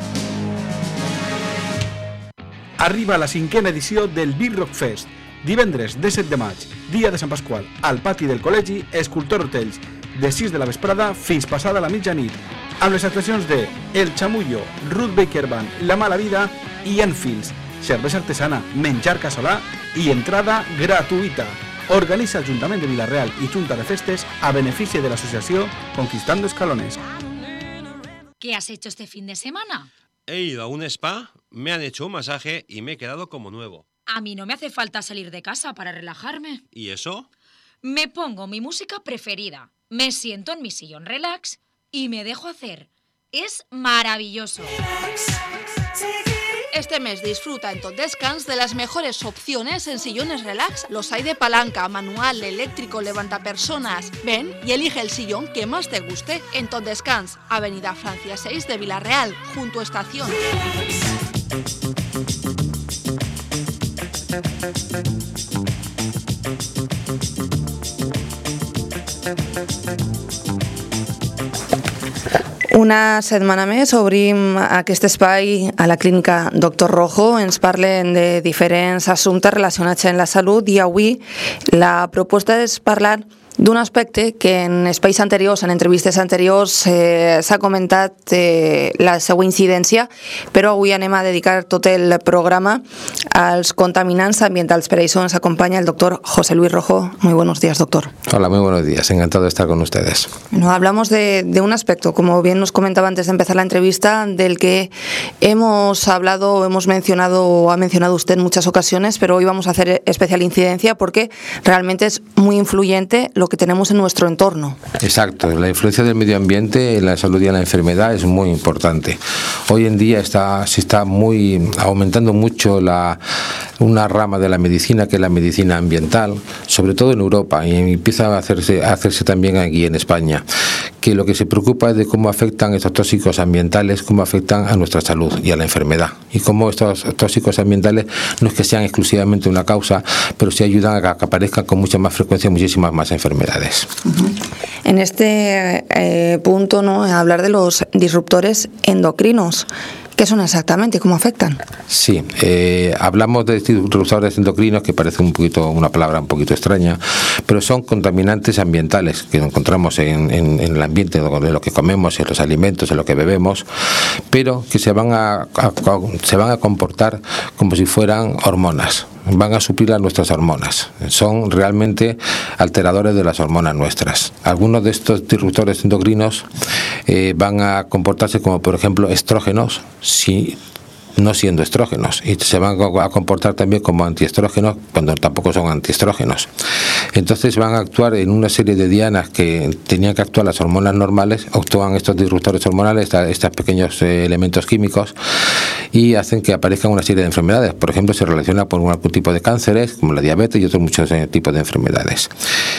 S5: Arriba la cinquena edició del Beer Rock Fest. Divendres disset de maig, dia de Sant Pasqual, al pati del col·legi Escultor Hotels, de sis de la vesprada fins passada la mitjanit, amb les actuacions de El Chamullo, Ruth Baker Band, La Mala Vida i Enfields, cervesa artesana, menjar casolà i entrada gratuïta. Organitza l'Ajuntament de Vila-real i Junta de Festes a benefici de l'associació Conquistando Escalones.
S3: ¿Qué has hecho este fin de semana?
S9: He ido a un spa, me han hecho un masaje y me he quedado como nuevo.
S3: A mí no me hace falta salir de casa para relajarme.
S9: ¿Y eso?
S3: Me pongo mi música preferida, me siento en mi sillón relax y me dejo hacer. Es maravilloso.
S4: Este mes disfruta en Tot Descans de las mejores opciones en sillones relax. Los hay de palanca, manual, eléctrico, levantapersonas. Ven y elige el sillón que más te guste en Tot Descans, Avenida Francia seis de Vila-real, junto a Estación.
S2: Una setmana més obrim aquest espai a la clínica Doctor Rojo. Ens parlen de diferents assumptes relacionats amb la salut i avui la proposta és parlar d'un aspecte que en espais anteriors, en entrevistes anteriors, eh, s'ha comentat eh, la seva incidència, però avui anem a dedicar tot el programa als contaminants ambientals. Per això ens acompanya el doctor José Luis Rojo. Muy buenos días, doctor.
S10: Hola, muy buenos días. Encantado de estar con ustedes.
S2: Bueno, hablamos de, de un aspecto, como bien nos comentaba antes de empezar la entrevista, del que hemos hablado, hemos mencionado, o ha mencionado usted en muchas ocasiones, pero hoy vamos a hacer especial incidencia porque realmente es muy influyente lo que tenemos en nuestro entorno.
S10: Exacto, la influencia del medio ambiente en la salud y en la enfermedad es muy importante. Hoy en día está, se está muy aumentando mucho la, una rama de la medicina que es la medicina ambiental, sobre todo en Europa, y empieza a hacerse, a hacerse también aquí en España, que lo que se preocupa es de cómo afectan estos tóxicos ambientales, cómo afectan a nuestra salud y a la enfermedad, y cómo estos tóxicos ambientales no es que sean exclusivamente una causa, pero sí ayudan a que aparezcan con mucha más frecuencia muchísimas más enfermedades.
S2: Uh-huh. En este eh, punto, ¿no?, hablar de los disruptores endocrinos. ¿Qué son exactamente? ¿Cómo afectan?
S10: Sí, eh, hablamos de disruptores endocrinos, que parece un poquito una palabra un poquito extraña, pero son contaminantes ambientales que encontramos en, en, en el ambiente de lo que comemos, en los alimentos, en lo que bebemos, pero que se van a, a, se van a comportar como si fueran hormonas. Van a suplir a nuestras hormonas. Son realmente alteradores de las hormonas nuestras. Algunos de estos disruptores endocrinos eh, van a comportarse como, por ejemplo, estrógenos, si no siendo estrógenos, y se van a comportar también como antiestrógenos cuando tampoco son antiestrógenos. Entonces van a actuar en una serie de dianas que tenían que actuar las hormonas normales, actúan estos disruptores hormonales, estos pequeños eh, elementos químicos, y hacen que aparezcan una serie de enfermedades. Por ejemplo, se relaciona con algún tipo de cánceres, como la diabetes y otros muchos eh, tipos de enfermedades.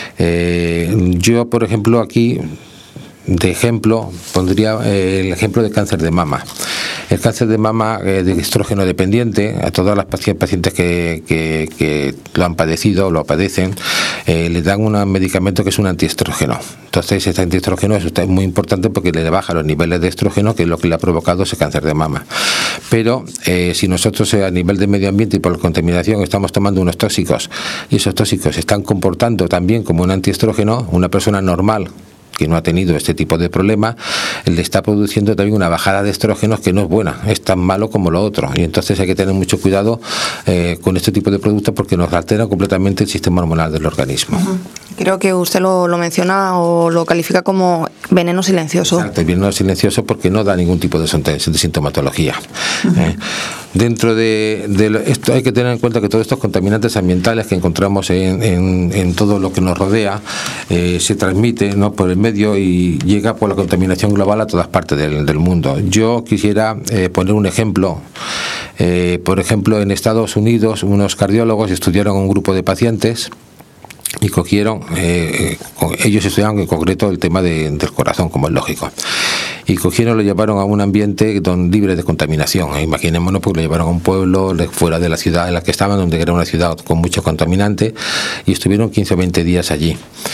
S10: Eh, yo, por ejemplo, aquí de ejemplo pondría eh, el ejemplo de cáncer de mama. El cáncer de mama eh, de estrógeno dependiente, a todas las pacientes que, que, que lo han padecido o lo padecen, eh, le dan un medicamento que es un antiestrógeno. Entonces, este antiestrógeno es muy importante porque le baja los niveles de estrógeno, que es lo que le ha provocado ese cáncer de mama. Pero eh, si nosotros eh, a nivel de medio ambiente y por la contaminación estamos tomando unos tóxicos, y esos tóxicos se están comportando también como un antiestrógeno, una persona normal que no ha tenido este tipo de problema, le está produciendo también una bajada de estrógenos que no es buena, es tan malo como lo otro, y entonces hay que tener mucho cuidado eh, con este tipo de productos porque nos altera completamente el sistema hormonal del organismo. Uh-huh.
S2: Creo que usted lo, lo menciona o lo califica como veneno silencioso.
S10: Exacto, el veneno silencioso porque no da ningún tipo de, de sintomatología. Uh-huh. eh, dentro de, de esto hay que tener en cuenta que todos estos contaminantes ambientales que encontramos en, en, en todo lo que nos rodea eh, se transmite, ¿no?, por el medio y llega por la contaminación global a todas partes del, del mundo. Yo quisiera eh, poner un ejemplo. Eh, por ejemplo, en Estados Unidos unos cardiólogos estudiaron un grupo de pacientes y cogieron, eh, ellos estudiaron en concreto el tema de, del corazón, como es lógico, y cogieron, lo llevaron a un ambiente don, libre de contaminación. Imaginémonos, pues lo llevaron a un pueblo fuera de la ciudad en la que estaban, donde era una ciudad con mucho contaminante, y estuvieron quince o veinte días allí.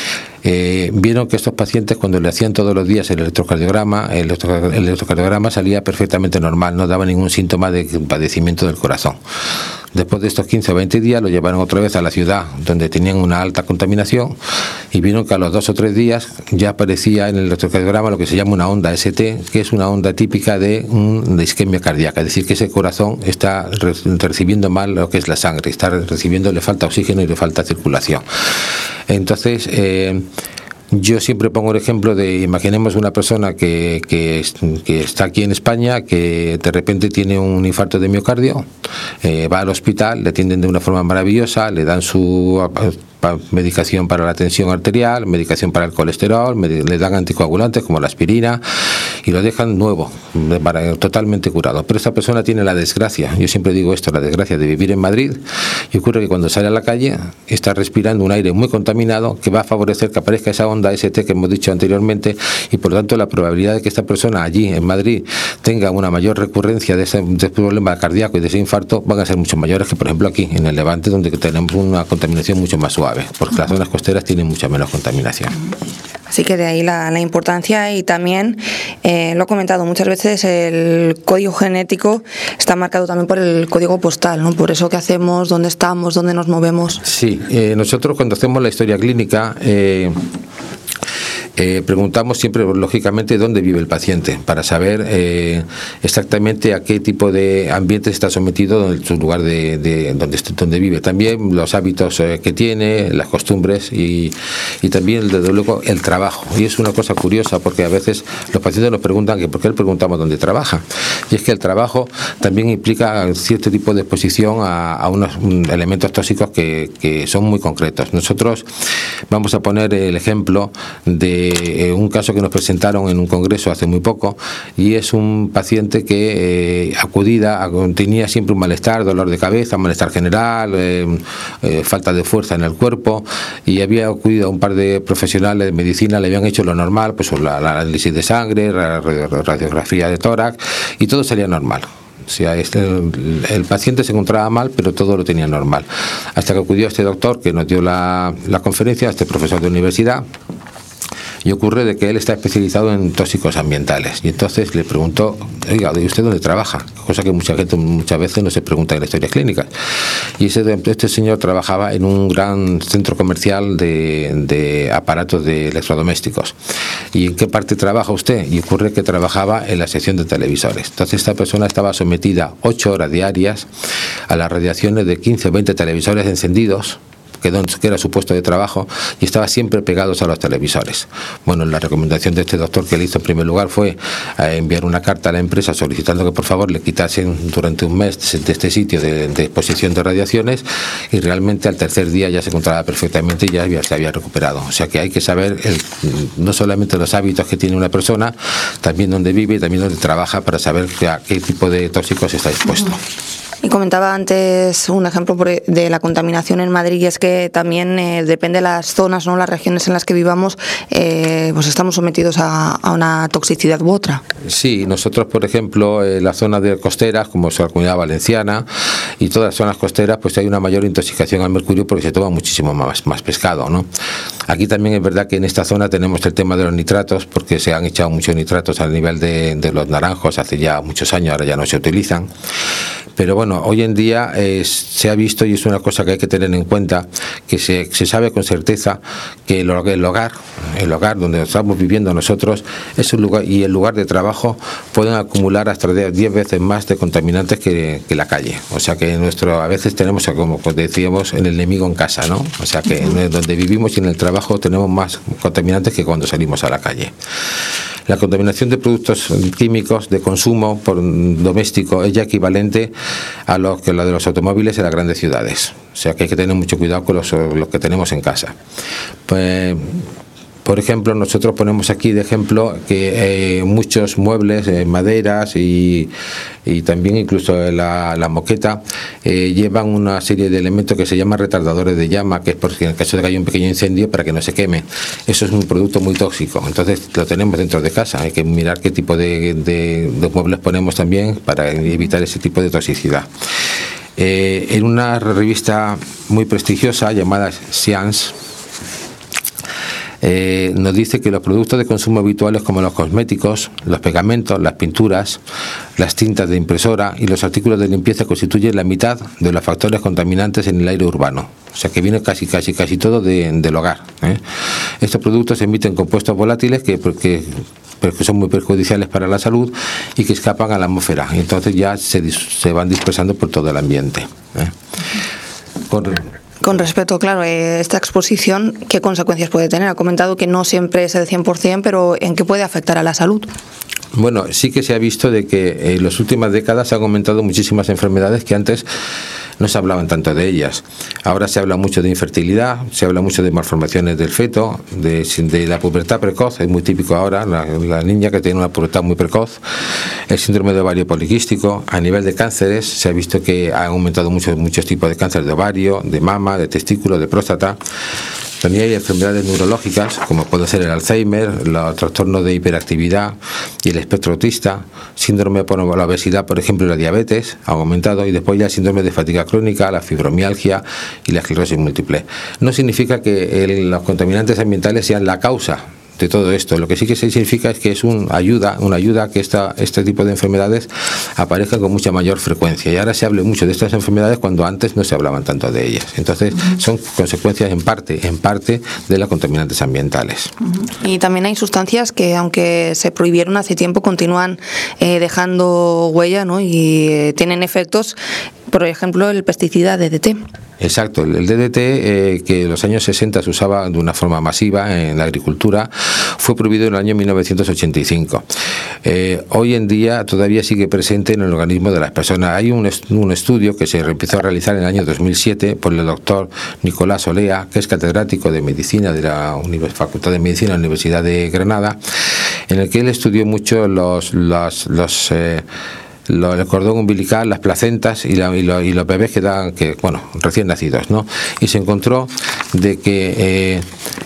S10: Eh, vieron que estos pacientes, cuando le hacían todos los días el electrocardiograma, el, electro, el electrocardiograma salía perfectamente normal, no daba ningún síntoma de padecimiento del corazón. Después de estos quince o veinte días lo llevaron otra vez a la ciudad donde tenían una alta contaminación y vieron que a los dos o tres días ya aparecía en el electrocardiograma lo que se llama una onda S T, que es una onda típica de, un, de isquemia cardíaca, es decir, que ese corazón está re, recibiendo mal lo que es la sangre, está recibiendo, le falta oxígeno y le falta circulación. Entonces, eh, yo siempre pongo el ejemplo de, imaginemos una persona que, que, que está aquí en España, que de repente tiene un infarto de miocardio, eh, va al hospital, le atienden de una forma maravillosa, le dan su medicación para la tensión arterial, medicación para el colesterol, le dan anticoagulantes como la aspirina y lo dejan nuevo, totalmente curado. Pero esta persona tiene la desgracia, yo siempre digo esto, la desgracia de vivir en Madrid, y ocurre que cuando sale a la calle está respirando un aire muy contaminado que va a favorecer que aparezca esa onda S T que hemos dicho anteriormente, y por lo tanto la probabilidad de que esta persona allí en Madrid tenga una mayor recurrencia de ese, de ese problema cardíaco y de ese infarto van a ser mucho mayores que por ejemplo aquí en el Levante, donde tenemos una contaminación mucho más suave, porque las zonas costeras tienen mucha menos contaminación.
S2: Así que de ahí la, la importancia, y también, eh, lo he comentado muchas veces, el código genético está marcado también por el código postal, ¿no? Por eso que hacemos, dónde estamos, dónde nos movemos.
S10: Sí, eh, nosotros cuando hacemos la historia clínica, eh, Eh, preguntamos siempre, lógicamente, dónde vive el paciente, para saber eh, exactamente a qué tipo de ambiente está sometido en su lugar de, de donde, donde vive. También los hábitos eh, que tiene, las costumbres y, y también, desde luego, el trabajo. Y es una cosa curiosa porque a veces los pacientes nos preguntan que por qué le preguntamos dónde trabaja. Y es que el trabajo también implica cierto tipo de exposición a, a unos elementos tóxicos que, que son muy concretos. Nosotros vamos a poner el ejemplo de un caso que nos presentaron en un congreso hace muy poco, y es un paciente que eh, acudida a, tenía siempre un malestar, dolor de cabeza, malestar general, eh, eh, falta de fuerza en el cuerpo, y había acudido a un par de profesionales de medicina, le habían hecho lo normal, pues la, la análisis de sangre, la radiografía de tórax, y todo salía normal. O sea, este, el, el paciente se encontraba mal, pero todo lo tenía normal. Hasta que acudió a este doctor que nos dio la, la conferencia, a este profesor de universidad, y ocurre de que él está especializado en tóxicos ambientales. Y entonces le preguntó, oiga, ¿y usted dónde trabaja? Cosa que mucha gente muchas veces no se pregunta en las historias clínicas. Y ese, este señor trabajaba en un gran centro comercial de, de aparatos de electrodomésticos. ¿Y en qué parte trabaja usted? Y ocurre que trabajaba en la sección de televisores. Entonces esta persona estaba sometida ocho horas diarias a las radiaciones de quince o veinte televisores encendidos, que era su puesto de trabajo, y estaba siempre pegados a los televisores. Bueno, la recomendación de este doctor que le hizo en primer lugar fue eh, enviar una carta a la empresa solicitando que por favor le quitasen durante un mes de este sitio de, de exposición de radiaciones, y realmente al tercer día ya se encontraba perfectamente y ya había, se había recuperado. O sea que hay que saber el, no solamente los hábitos que tiene una persona, también dónde vive y también dónde trabaja, para saber a qué tipo de tóxicos está expuesto.
S2: Y comentaba antes un ejemplo de la contaminación en Madrid, y es que también eh, depende de las zonas, no, las regiones en las que vivamos, eh, pues estamos sometidos a, a una toxicidad u otra.
S10: Sí, nosotros, por ejemplo, en las zonas de costeras, como es la Comunidad Valenciana y todas las zonas costeras, pues hay una mayor intoxicación al mercurio porque se toma muchísimo más, más pescado, ¿no? Aquí también es verdad que en esta zona tenemos el tema de los nitratos, porque se han echado muchos nitratos al nivel de, de los naranjos hace ya muchos años, ahora ya no se utilizan. Pero bueno, hoy en día eh, se ha visto, y es una cosa que hay que tener en cuenta, que se, se sabe con certeza que el, el hogar, el hogar donde estamos viviendo nosotros, es un lugar, y el lugar de trabajo pueden acumular hasta diez veces más de contaminantes que, que la calle. O sea que nuestro, a veces tenemos, como decíamos, el enemigo en casa, ¿no? O sea que en donde vivimos y en el trabajo tenemos más contaminantes que cuando salimos a la calle. La contaminación de productos químicos de consumo por doméstico es ya equivalente a lo que la de los automóviles en las grandes ciudades. O sea que hay que tener mucho cuidado con los, los que tenemos en casa. Pues, por ejemplo, nosotros ponemos aquí de ejemplo que eh, muchos muebles, eh, maderas y, y también incluso la, la moqueta eh, llevan una serie de elementos que se llaman retardadores de llama, que es porque en el caso de que haya un pequeño incendio, para que no se queme. Eso es un producto muy tóxico, entonces lo tenemos dentro de casa. Hay que mirar qué tipo de, de, de muebles ponemos también para evitar ese tipo de toxicidad. Eh, en una revista muy prestigiosa llamada Science, Eh, nos dice que los productos de consumo habituales, como los cosméticos, los pegamentos, las pinturas, las tintas de impresora y los artículos de limpieza constituyen la mitad de los factores contaminantes en el aire urbano. O sea que viene casi casi casi todo de, del hogar, ¿eh? Estos productos emiten compuestos volátiles que, que, que son muy perjudiciales para la salud y que escapan a la atmósfera, y entonces ya se, se van dispersando por todo el ambiente, ¿eh? Con,
S2: Con respecto, claro, eh, esta exposición, ¿qué consecuencias puede tener? Ha comentado que no siempre es el cien por ciento, pero ¿en qué puede afectar a la salud?
S10: Bueno, sí que se ha visto de que en las últimas décadas han aumentado muchísimas enfermedades que antes no se hablaban tanto de ellas. Ahora se habla mucho de infertilidad, se habla mucho de malformaciones del feto, de, de la pubertad precoz, es muy típico ahora, la, la niña que tiene una pubertad muy precoz, el síndrome de ovario poliquístico. A nivel de cánceres se ha visto que han aumentado muchos, muchos tipos de cáncer de ovario, de mama, de testículo, de próstata. También hay enfermedades neurológicas, como puede ser el Alzheimer, los trastornos de hiperactividad y el espectro autista, síndrome por la obesidad, por ejemplo, y la diabetes ha aumentado, y después ya el síndrome de fatiga crónica, la fibromialgia y la esclerosis múltiple. No significa que el, los contaminantes ambientales sean la causa de todo esto. Lo que sí que significa es que es un ayuda, una ayuda a que esta, este tipo de enfermedades aparezcan con mucha mayor frecuencia. Y ahora se habla mucho de estas enfermedades cuando antes no se hablaban tanto de ellas. Entonces, uh-huh. son consecuencias en parte, en parte de las contaminantes ambientales.
S2: Uh-huh. Y también hay sustancias que, aunque se prohibieron hace tiempo, continúan eh, dejando huella, ¿no? Y eh, tienen efectos, por ejemplo, el pesticida D D T.
S10: Exacto, el D D T, eh, que en los años sesenta se usaba de una forma masiva en la agricultura, fue prohibido en el año mil novecientos ochenta y cinco. Eh, hoy en día todavía sigue presente en el organismo de las personas. Hay un, est- un estudio que se empezó a realizar en el año dos mil siete por el doctor Nicolás Olea, que es catedrático de Medicina de la Univers- Facultad de Medicina de la Universidad de Granada, en el que él estudió mucho los... los, los eh, Lo, el cordón umbilical, las placentas y, la, y, lo, y los bebés que dan, que bueno, recién nacidos, ¿no? Y se encontró de que eh,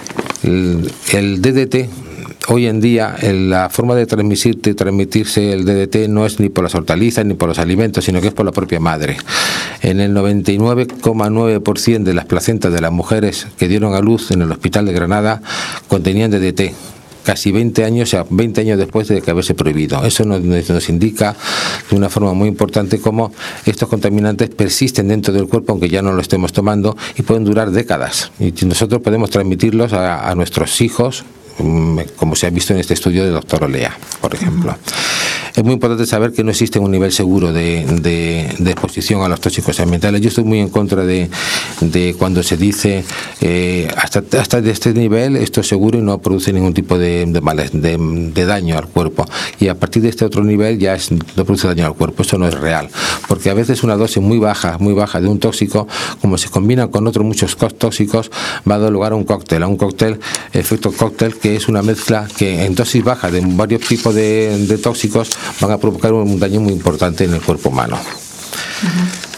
S10: el, el D D T hoy en día, la forma de transmitirse, transmitirse el D D T no es ni por las hortalizas ni por los alimentos, sino que es por la propia madre. En el noventa y nueve coma nueve por ciento de las placentas de las mujeres que dieron a luz en el hospital de Granada contenían D D T. Casi veinte años, o sea, veinte años después de que haberse prohibido. Eso nos, nos indica de una forma muy importante cómo estos contaminantes persisten dentro del cuerpo, aunque ya no lo estemos tomando, y pueden durar décadas. Y nosotros podemos transmitirlos a, a nuestros hijos, como se ha visto en este estudio del doctor Olea, por ejemplo. Es muy importante saber que no existe un nivel seguro de, de, de exposición a los tóxicos ambientales. Yo estoy muy en contra de, de cuando se dice eh, hasta, hasta de este nivel esto es seguro y no produce ningún tipo de, de, males, de, de daño al cuerpo. Y a partir de este otro nivel ya es, no produce daño al cuerpo. Esto no es real. Porque a veces una dosis muy baja, muy baja de un tóxico, como se combina con otros muchos tóxicos, va a dar lugar a un cóctel, a un cóctel, efecto cóctel, que es una mezcla que en dosis baja de varios tipos de, de tóxicos van a provocar un daño muy importante en el cuerpo humano.
S2: Uh-huh.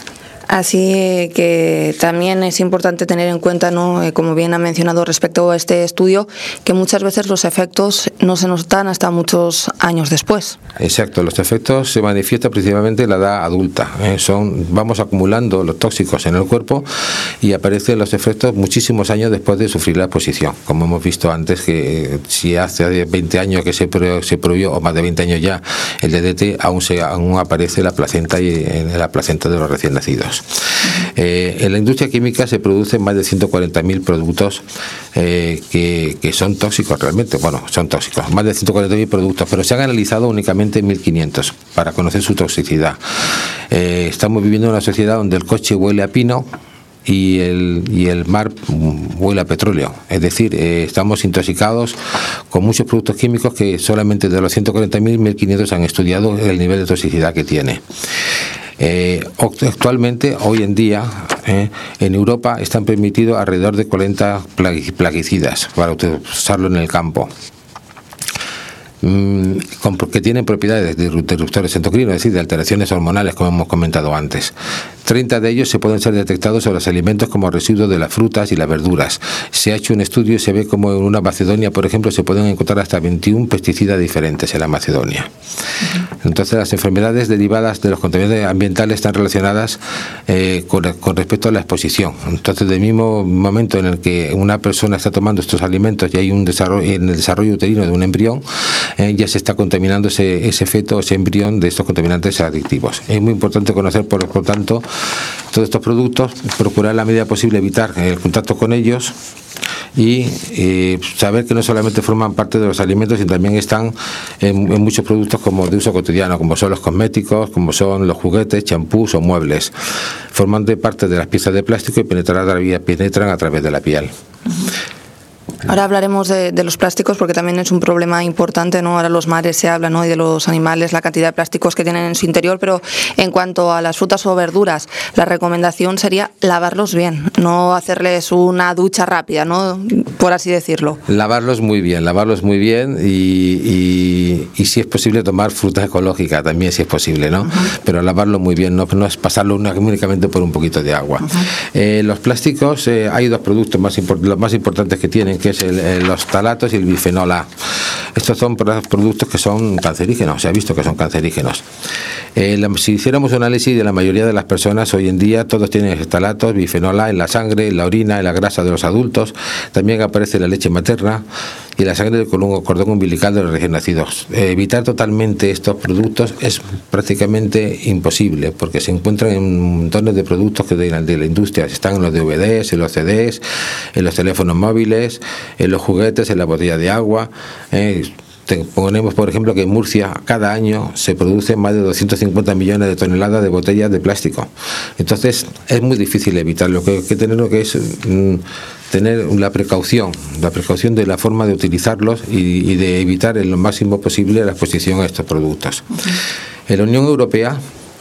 S2: Así que también es importante tener en cuenta, ¿no?, eh, como bien ha mencionado respecto a este estudio, que muchas veces los efectos no se notan hasta muchos años después.
S10: Exacto, los efectos se manifiestan principalmente en la edad adulta. ¿eh? Son, vamos acumulando los tóxicos en el cuerpo y aparecen los efectos muchísimos años después de sufrir la exposición. Como hemos visto antes, que si hace veinte años que se, pro, se prohibió, o más de veinte años ya, el D D T, aún, se, aún aparece la placenta y en la placenta de los recién nacidos. Eh, en la industria química se producen más de ciento cuarenta mil productos eh, que, que son tóxicos realmente. Bueno, son tóxicos, más de ciento cuarenta mil productos, pero se han analizado únicamente mil quinientos para conocer su toxicidad. Eh, estamos viviendo en una sociedad donde el coche huele a pino y el, y el mar huele a petróleo. Es decir, eh, estamos intoxicados con muchos productos químicos que solamente de los ciento cuarenta mil, mil quinientos han estudiado el nivel de toxicidad que tiene. Eh, actualmente, hoy en día, eh, en Europa están permitidos alrededor de cuarenta plaguicidas para usarlo en el campo, mm, con, que tienen propiedades de disruptores endocrinos, es decir, de alteraciones hormonales, como hemos comentado antes. treinta de ellos se pueden ser detectados en los alimentos como residuos de las frutas y las verduras. Se ha hecho un estudio y se ve como en una Macedonia, por ejemplo, se pueden encontrar hasta veintiún pesticidas diferentes en la Macedonia. Entonces, las enfermedades derivadas de los contaminantes ambientales están relacionadas eh, con, con respecto a la exposición. Entonces, del mismo momento en el que una persona está tomando estos alimentos y hay un desarrollo en el desarrollo uterino de un embrión, eh, ya se está contaminando ese, ese feto, ese embrión de estos contaminantes adictivos. Es muy importante conocer, por, por tanto, todos estos productos, procurar en la medida posible evitar el contacto con ellos y eh, saber que no solamente forman parte de los alimentos, sino también están en, en muchos productos como de uso cotidiano, como son los cosméticos, como son los juguetes, champús o muebles. Forman de parte de las piezas de plástico y penetran a través, penetran a través de la piel.
S2: Ahora hablaremos de, de los plásticos, porque también es un problema importante, ¿no? Ahora los mares se habla, ¿no?, y de los animales, la cantidad de plásticos que tienen en su interior, pero en cuanto a las frutas o verduras, la recomendación sería lavarlos bien, no hacerles una ducha rápida, ¿no?, por así decirlo.
S10: Lavarlos muy bien, lavarlos muy bien y, y, y si es posible tomar fruta ecológica también, si es posible, ¿no? Uh-huh. Pero lavarlo muy bien, no, no es pasarlo únicamente por un poquito de agua. Uh-huh. Eh, los plásticos, eh, hay dos productos más import- los más importantes que tienen, que es el, el, los talatos y el bifenol A. Estos son productos que son cancerígenos, se ha visto que son cancerígenos. Eh, la, si hiciéramos un análisis de la mayoría de las personas hoy en día, todos tienen talatos, bifenol A en la sangre, en la orina, en la grasa de los adultos. También aparece la leche materna y y la sangre del cordón umbilical de los recién nacidos. Eh, evitar totalmente estos productos es prácticamente imposible, porque se encuentran en montones de productos que de la, de la industria. Están en los D V Ds, en los C Ds, en los teléfonos móviles, en los juguetes, en la botella de agua. Eh, Ponemos, por ejemplo, que en Murcia cada año se producen más de doscientos cincuenta millones de toneladas de botellas de plástico. Entonces es muy difícil evitarlo. Lo que hay que tener que es mm, tener la precaución, la precaución de la forma de utilizarlos y, y de evitar en lo máximo posible la exposición a estos productos. Uh-huh. En la Unión Europea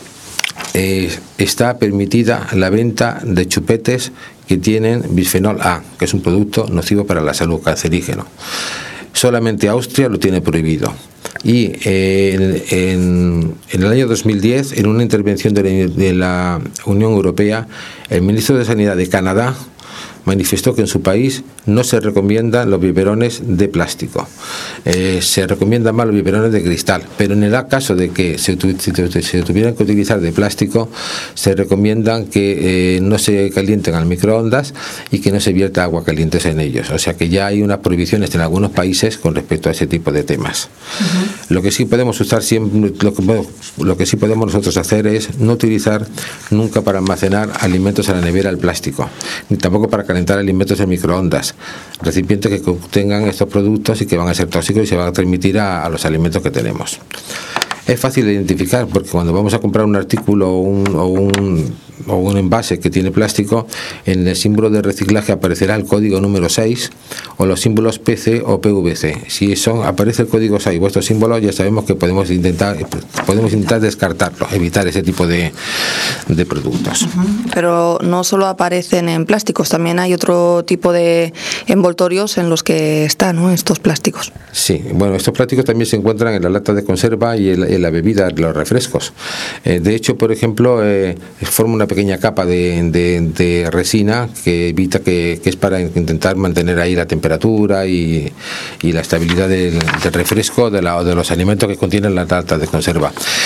S10: eh, está permitida la venta de chupetes que tienen bisfenol A, que es un producto nocivo para la salud, cancerígeno. Solamente Austria lo tiene prohibido. Y eh, en, en el año dos mil diez, en una intervención de la, de la Unión Europea, el ministro de Sanidad de Canadá manifestó que en su país no se recomiendan los biberones de plástico, eh, se recomiendan más los biberones de cristal, pero en el caso de que se, tu, se, se tuvieran que utilizar de plástico, se recomiendan que eh, no se calienten al microondas y que no se vierta agua caliente en ellos. O sea que ya hay unas prohibiciones en algunos países con respecto a ese tipo de temas. Uh-huh. Lo que sí podemos usar siempre, lo que, lo que sí podemos nosotros hacer es no utilizar nunca para almacenar alimentos en la nevera el plástico, ni tampoco para calentar alimentos en microondas, recipientes que contengan estos productos y que van a ser tóxicos y se van a transmitir a, a los alimentos que tenemos. Es fácil de identificar porque cuando vamos a comprar un artículo o un, o un, o un envase que tiene plástico, en el símbolo de reciclaje aparecerá el código número seis o los símbolos P C o P V C. Si son, aparece el código seis o estos símbolos, ya sabemos que podemos intentar podemos intentar descartarlo, evitar ese tipo de, de productos.
S2: Uh-huh. Pero no solo aparecen en plásticos, también hay otro tipo de envoltorios en los que están, ¿no?, estos plásticos.
S10: Sí, bueno, estos plásticos también se encuentran en la lata de conserva y en, en la bebida, los refrescos. Eh, de hecho, por ejemplo, eh, forma una pequeña capa de, de, de resina que evita que, que es para intentar mantener ahí la temperatura y, y la estabilidad del, del refresco de, la, de los alimentos que contienen la lata de conserva.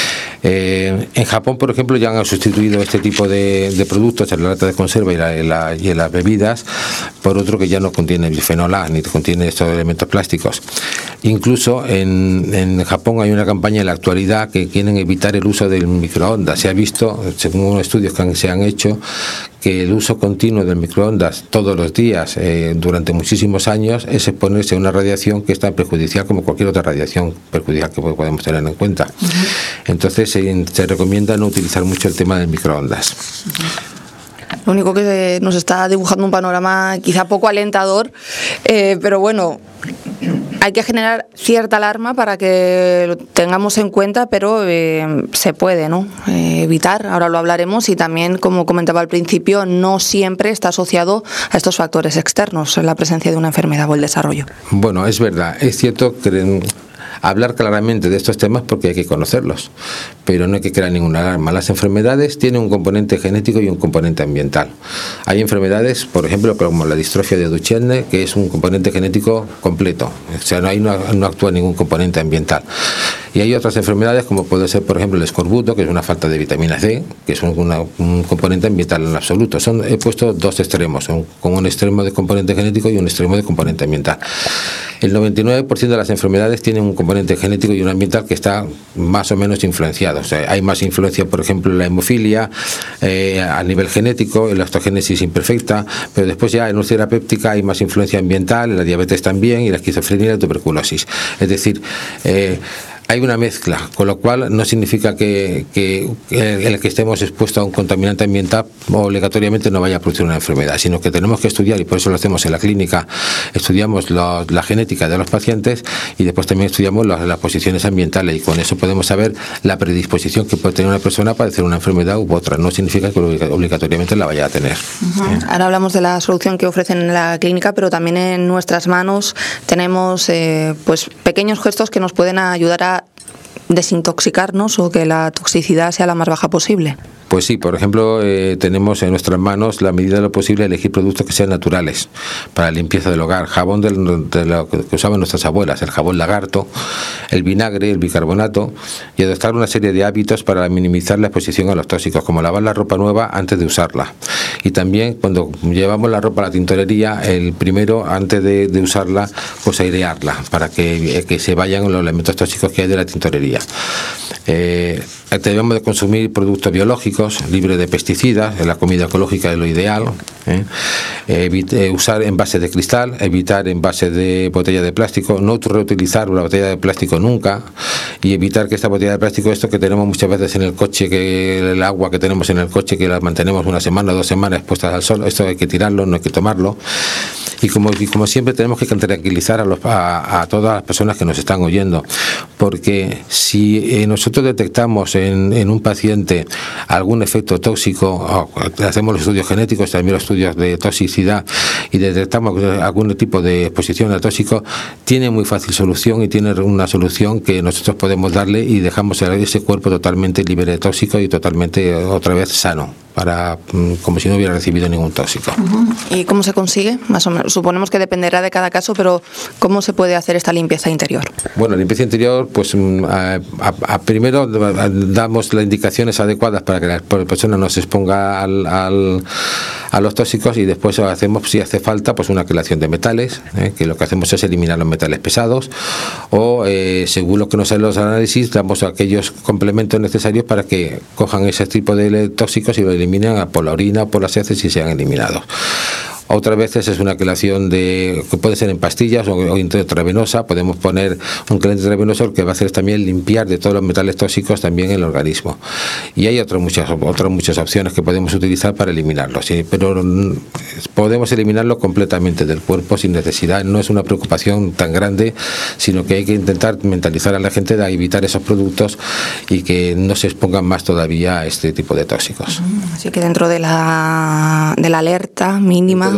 S10: Eh, en Japón, por ejemplo, ya han sustituido este tipo de, de productos en la lata de conserva y, la, y, la, y en las bebidas por otro que ya no contiene bisfenol A ni contiene estos elementos plásticos. Incluso en, en Japón hay una campaña en la actualidad que quieren evitar el uso del microondas. Se ha visto, según unos estudios que han, se han hecho, que el uso continuo del microondas todos los días eh, durante muchísimos años es exponerse a una radiación que es tan perjudicial como cualquier otra radiación perjudicial que podemos tener en cuenta. Uh-huh. Entonces se, se recomienda no utilizar mucho el tema del microondas.
S2: Uh-huh. Lo único que nos está dibujando un panorama quizá poco alentador, eh, pero bueno, hay que generar cierta alarma para que lo tengamos en cuenta, pero eh, se puede, ¿no?, eh, evitar. Ahora lo hablaremos y también, como comentaba al principio, no siempre está asociado a estos factores externos, la presencia de una enfermedad o el desarrollo.
S10: Bueno, es verdad, es cierto que hablar claramente de estos temas porque hay que conocerlos, pero no hay que crear ninguna alarma. Las enfermedades tienen un componente genético y un componente ambiental. Hay enfermedades, por ejemplo, como la distrofia de Duchenne, que es un componente genético completo, o sea, no, hay, no, no actúa ningún componente ambiental. Y hay otras enfermedades como puede ser, por ejemplo, el escorbuto, que es una falta de vitamina C, que es un, una, un componente ambiental en absoluto. Son, he puesto dos extremos, un, con un extremo de componente genético y un extremo de componente ambiental. El noventa y nueve por ciento de las enfermedades tienen un componente genético y un ambiental que está más o menos influenciado. O sea, hay más influencia, por ejemplo, en la hemofilia, eh, a nivel genético, en la osteogénesis imperfecta, pero después ya en úlcera péptica hay más influencia ambiental, en la diabetes también, y la esquizofrenia y la tuberculosis. Es decir, eh, hay una mezcla, con lo cual no significa que, que el que estemos expuestos a un contaminante ambiental obligatoriamente no vaya a producir una enfermedad, sino que tenemos que estudiar, y por eso lo hacemos en la clínica, estudiamos lo, la genética de los pacientes y después también estudiamos las, las posiciones ambientales, y con eso podemos saber la predisposición que puede tener una persona para padecer una enfermedad u otra. No significa que obligatoriamente la vaya a tener.
S2: Uh-huh. ¿Eh? Ahora hablamos de la solución que ofrecen en la clínica, pero también en nuestras manos tenemos eh, pues pequeños gestos que nos pueden ayudar a desintoxicarnos o que la toxicidad sea la más baja posible.
S10: Pues sí, por ejemplo, eh, tenemos en nuestras manos la medida de lo posible elegir productos que sean naturales para la limpieza del hogar. Jabón de, de lo que usaban nuestras abuelas, el jabón lagarto, el vinagre, el bicarbonato, y adoptar una serie de hábitos para minimizar la exposición a los tóxicos, como lavar la ropa nueva antes de usarla. Y también cuando llevamos la ropa a la tintorería, el primero, antes de, de usarla, pues airearla para que, que se vayan los elementos tóxicos que hay de la tintorería. Eh, debemos de consumir productos biológicos libres de pesticidas. La comida ecológica es lo ideal. ¿eh? Evite, usar envases de cristal, evitar envases de botella de plástico, no reutilizar la botella de plástico nunca, y evitar que esta botella de plástico, esto que tenemos muchas veces en el coche, que el agua que tenemos en el coche, que la mantenemos una semana o dos semanas expuestas al sol, esto hay que tirarlo, no hay que tomarlo. Y como, y como siempre tenemos que tranquilizar a, los, a, a todas las personas que nos están oyendo, porque si eh, nosotros detectamos en, en un paciente algún efecto tóxico, hacemos los estudios genéticos, también los estudios de toxicidad, y detectamos algún tipo de exposición a tóxico, tiene muy fácil solución y tiene una solución que nosotros podemos darle, y dejamos ese cuerpo totalmente libre de tóxico y totalmente otra vez sano, para como si no hubiera recibido ningún tóxico.
S2: Uh-huh. ¿Y cómo se consigue? Más o menos, suponemos que dependerá de cada caso, pero ¿cómo se puede hacer esta limpieza interior?
S10: Bueno, limpieza interior, pues a, a, a primero damos las indicaciones adecuadas para que la persona no se exponga al, al, a los tóxicos, y después hacemos, si hace falta, pues una quelación de metales, ¿eh? que lo que hacemos es eliminar los metales pesados, o eh, según lo que nos salen los análisis, damos aquellos complementos necesarios para que cojan ese tipo de tóxicos y lo eliminen por la orina o por las heces y sean eliminados. Otras veces es una quelación de, que puede ser en pastillas o, o intravenosa. Podemos poner un quelante intravenoso, que va a hacer también limpiar de todos los metales tóxicos también el organismo. Y hay otras muchas otras muchas opciones que podemos utilizar para eliminarlo, ¿sí? Pero podemos eliminarlo completamente del cuerpo sin necesidad. No es una preocupación tan grande, sino que hay que intentar mentalizar a la gente de evitar esos productos y que no se expongan más todavía a este tipo de tóxicos.
S2: Así que dentro de la, de la alerta mínima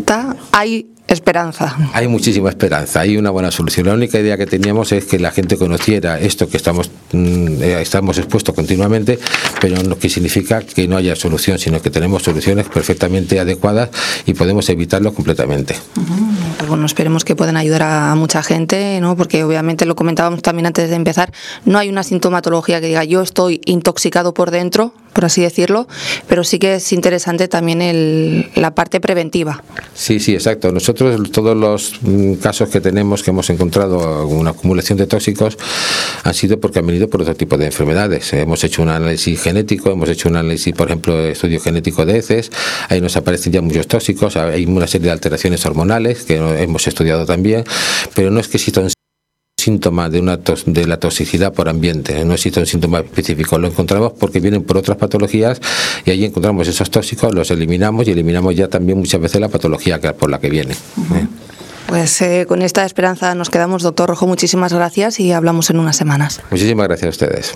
S2: hay esperanza.
S10: Hay muchísima esperanza, hay una buena solución. La única idea que teníamos es que la gente conociera esto que estamos eh, estamos expuestos continuamente, pero no que significa que no haya solución, sino que tenemos soluciones perfectamente adecuadas y podemos evitarlo completamente.
S2: Uh-huh. Pues bueno, esperemos que puedan ayudar a mucha gente, ¿no? Porque obviamente lo comentábamos también antes de empezar, no hay una sintomatología que diga yo estoy intoxicado por dentro, por así decirlo, pero sí que es interesante también el, la parte preventiva.
S10: Sí, sí, exacto. Nosotros todos los casos que tenemos, que hemos encontrado una acumulación de tóxicos, han sido porque han venido por otro tipo de enfermedades. Hemos hecho un análisis genético, hemos hecho un análisis, por ejemplo, estudio genético de heces, ahí nos aparecen ya muchos tóxicos, hay una serie de alteraciones hormonales que hemos estudiado también, pero no es que exista un síntoma de una tos, de la toxicidad por ambiente, no existe un síntoma específico, lo encontramos porque vienen por otras patologías y ahí encontramos esos tóxicos, los eliminamos y eliminamos ya también muchas veces la patología que, por la que viene.
S2: Uh-huh. ¿eh? Pues eh, con esta esperanza nos quedamos, doctor Rojo, muchísimas gracias y hablamos en unas semanas.
S10: Muchísimas gracias a ustedes.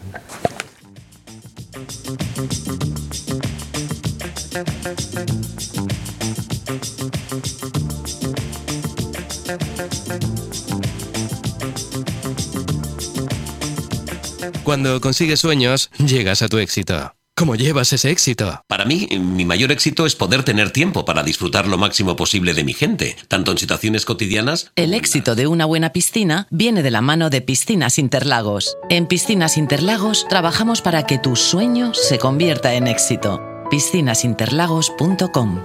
S11: Cuando consigues sueños, llegas a tu éxito. ¿Cómo llevas ese éxito?
S8: Para mí, mi mayor éxito es poder tener tiempo para disfrutar lo máximo posible de mi gente, tanto en situaciones cotidianas.
S12: El éxito de una buena piscina viene de la mano de Piscinas Interlagos. En Piscinas Interlagos trabajamos para que tu sueño se convierta en éxito. piscinas interlagos punto com.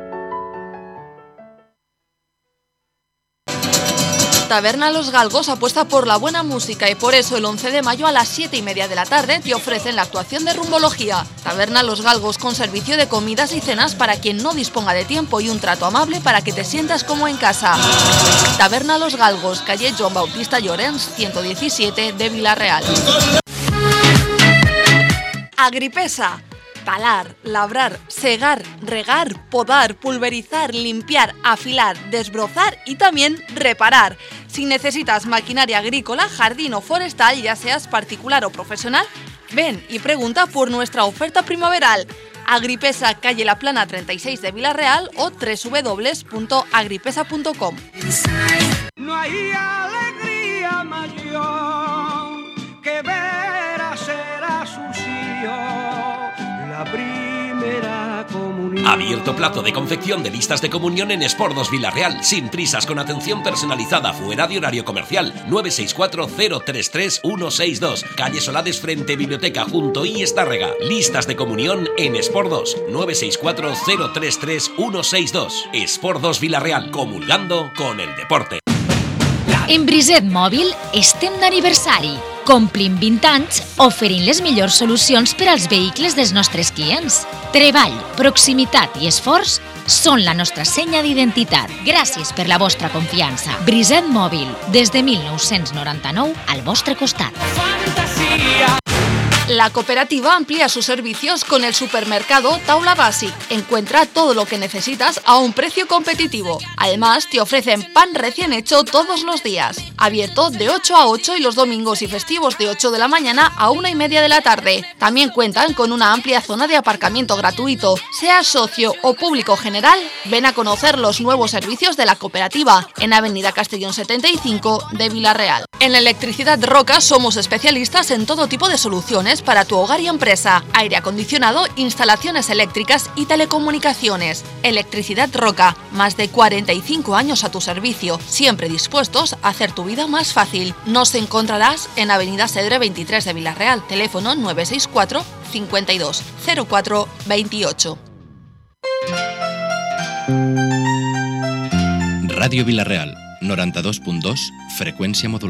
S4: Taberna Los Galgos apuesta por la buena música y por eso el once de mayo a las siete y media de la tarde te ofrecen la actuación de Rumbología. Taberna Los Galgos con servicio de comidas y cenas para quien no disponga de tiempo y un trato amable para que te sientas como en casa. Taberna Los Galgos, calle Joan Bautista Llorens, ciento diecisiete de Villarreal. Agripesa. Talar, labrar, segar, regar, podar, pulverizar, limpiar, afilar, desbrozar y también reparar. Si necesitas maquinaria agrícola, jardín o forestal, ya seas particular o profesional, ven y pregunta por nuestra oferta primaveral. Agripesa, calle La Plana treinta y seis de Villarreal o doble u doble u doble u punto agripesa punto com.
S1: No hay alegría mayor que ver a ser a sus hijos
S13: Abierto plazo de confección de listas de comunión en Espordos Villarreal, sin prisas, con atención personalizada, fuera de horario comercial. nueve seis cuatro cero tres tres uno seis dos, calle Solades frente Biblioteca junto I Estárrega. Listas de comunión en Espordos, nueve seis cuatro cero tres tres uno seis dos. Espordos Villarreal, comulgando con el deporte.
S3: En Briset Mòbil estem d'aniversari. Complim vint anys oferint les millors solucions per als vehicles dels nostres clients. Treball, proximitat i esforç són la nostra senya d'identitat. Gràcies per la vostra confiança. Briset Mòbil, des de mil nou-cents noranta-nou, al vostre costat.
S4: La cooperativa amplía sus servicios con el supermercado Taula Basic. Encuentra todo lo que necesitas a un precio competitivo. Además, te ofrecen pan recién hecho todos los días. Abierto de ocho a ocho y los domingos y festivos de ocho de la mañana a una y media de la tarde. También cuentan con una amplia zona de aparcamiento gratuito. Seas socio o público general, ven a conocer los nuevos servicios de la cooperativa en Avenida Castellón setenta y cinco de Villarreal. En Electricidad Roca somos especialistas en todo tipo de soluciones para tu hogar y empresa, aire acondicionado, instalaciones eléctricas y telecomunicaciones. Electricidad Roca, más de cuarenta y cinco años a tu servicio, siempre dispuestos a hacer tu vida más fácil. Nos encontrarás en Avenida Cedre veintitrés de Villarreal, teléfono nueve seis cuatro cincuenta y dos cero cuatro veintiocho.
S14: Radio Villarreal, noranta-dos punt dos, freqüència modulada.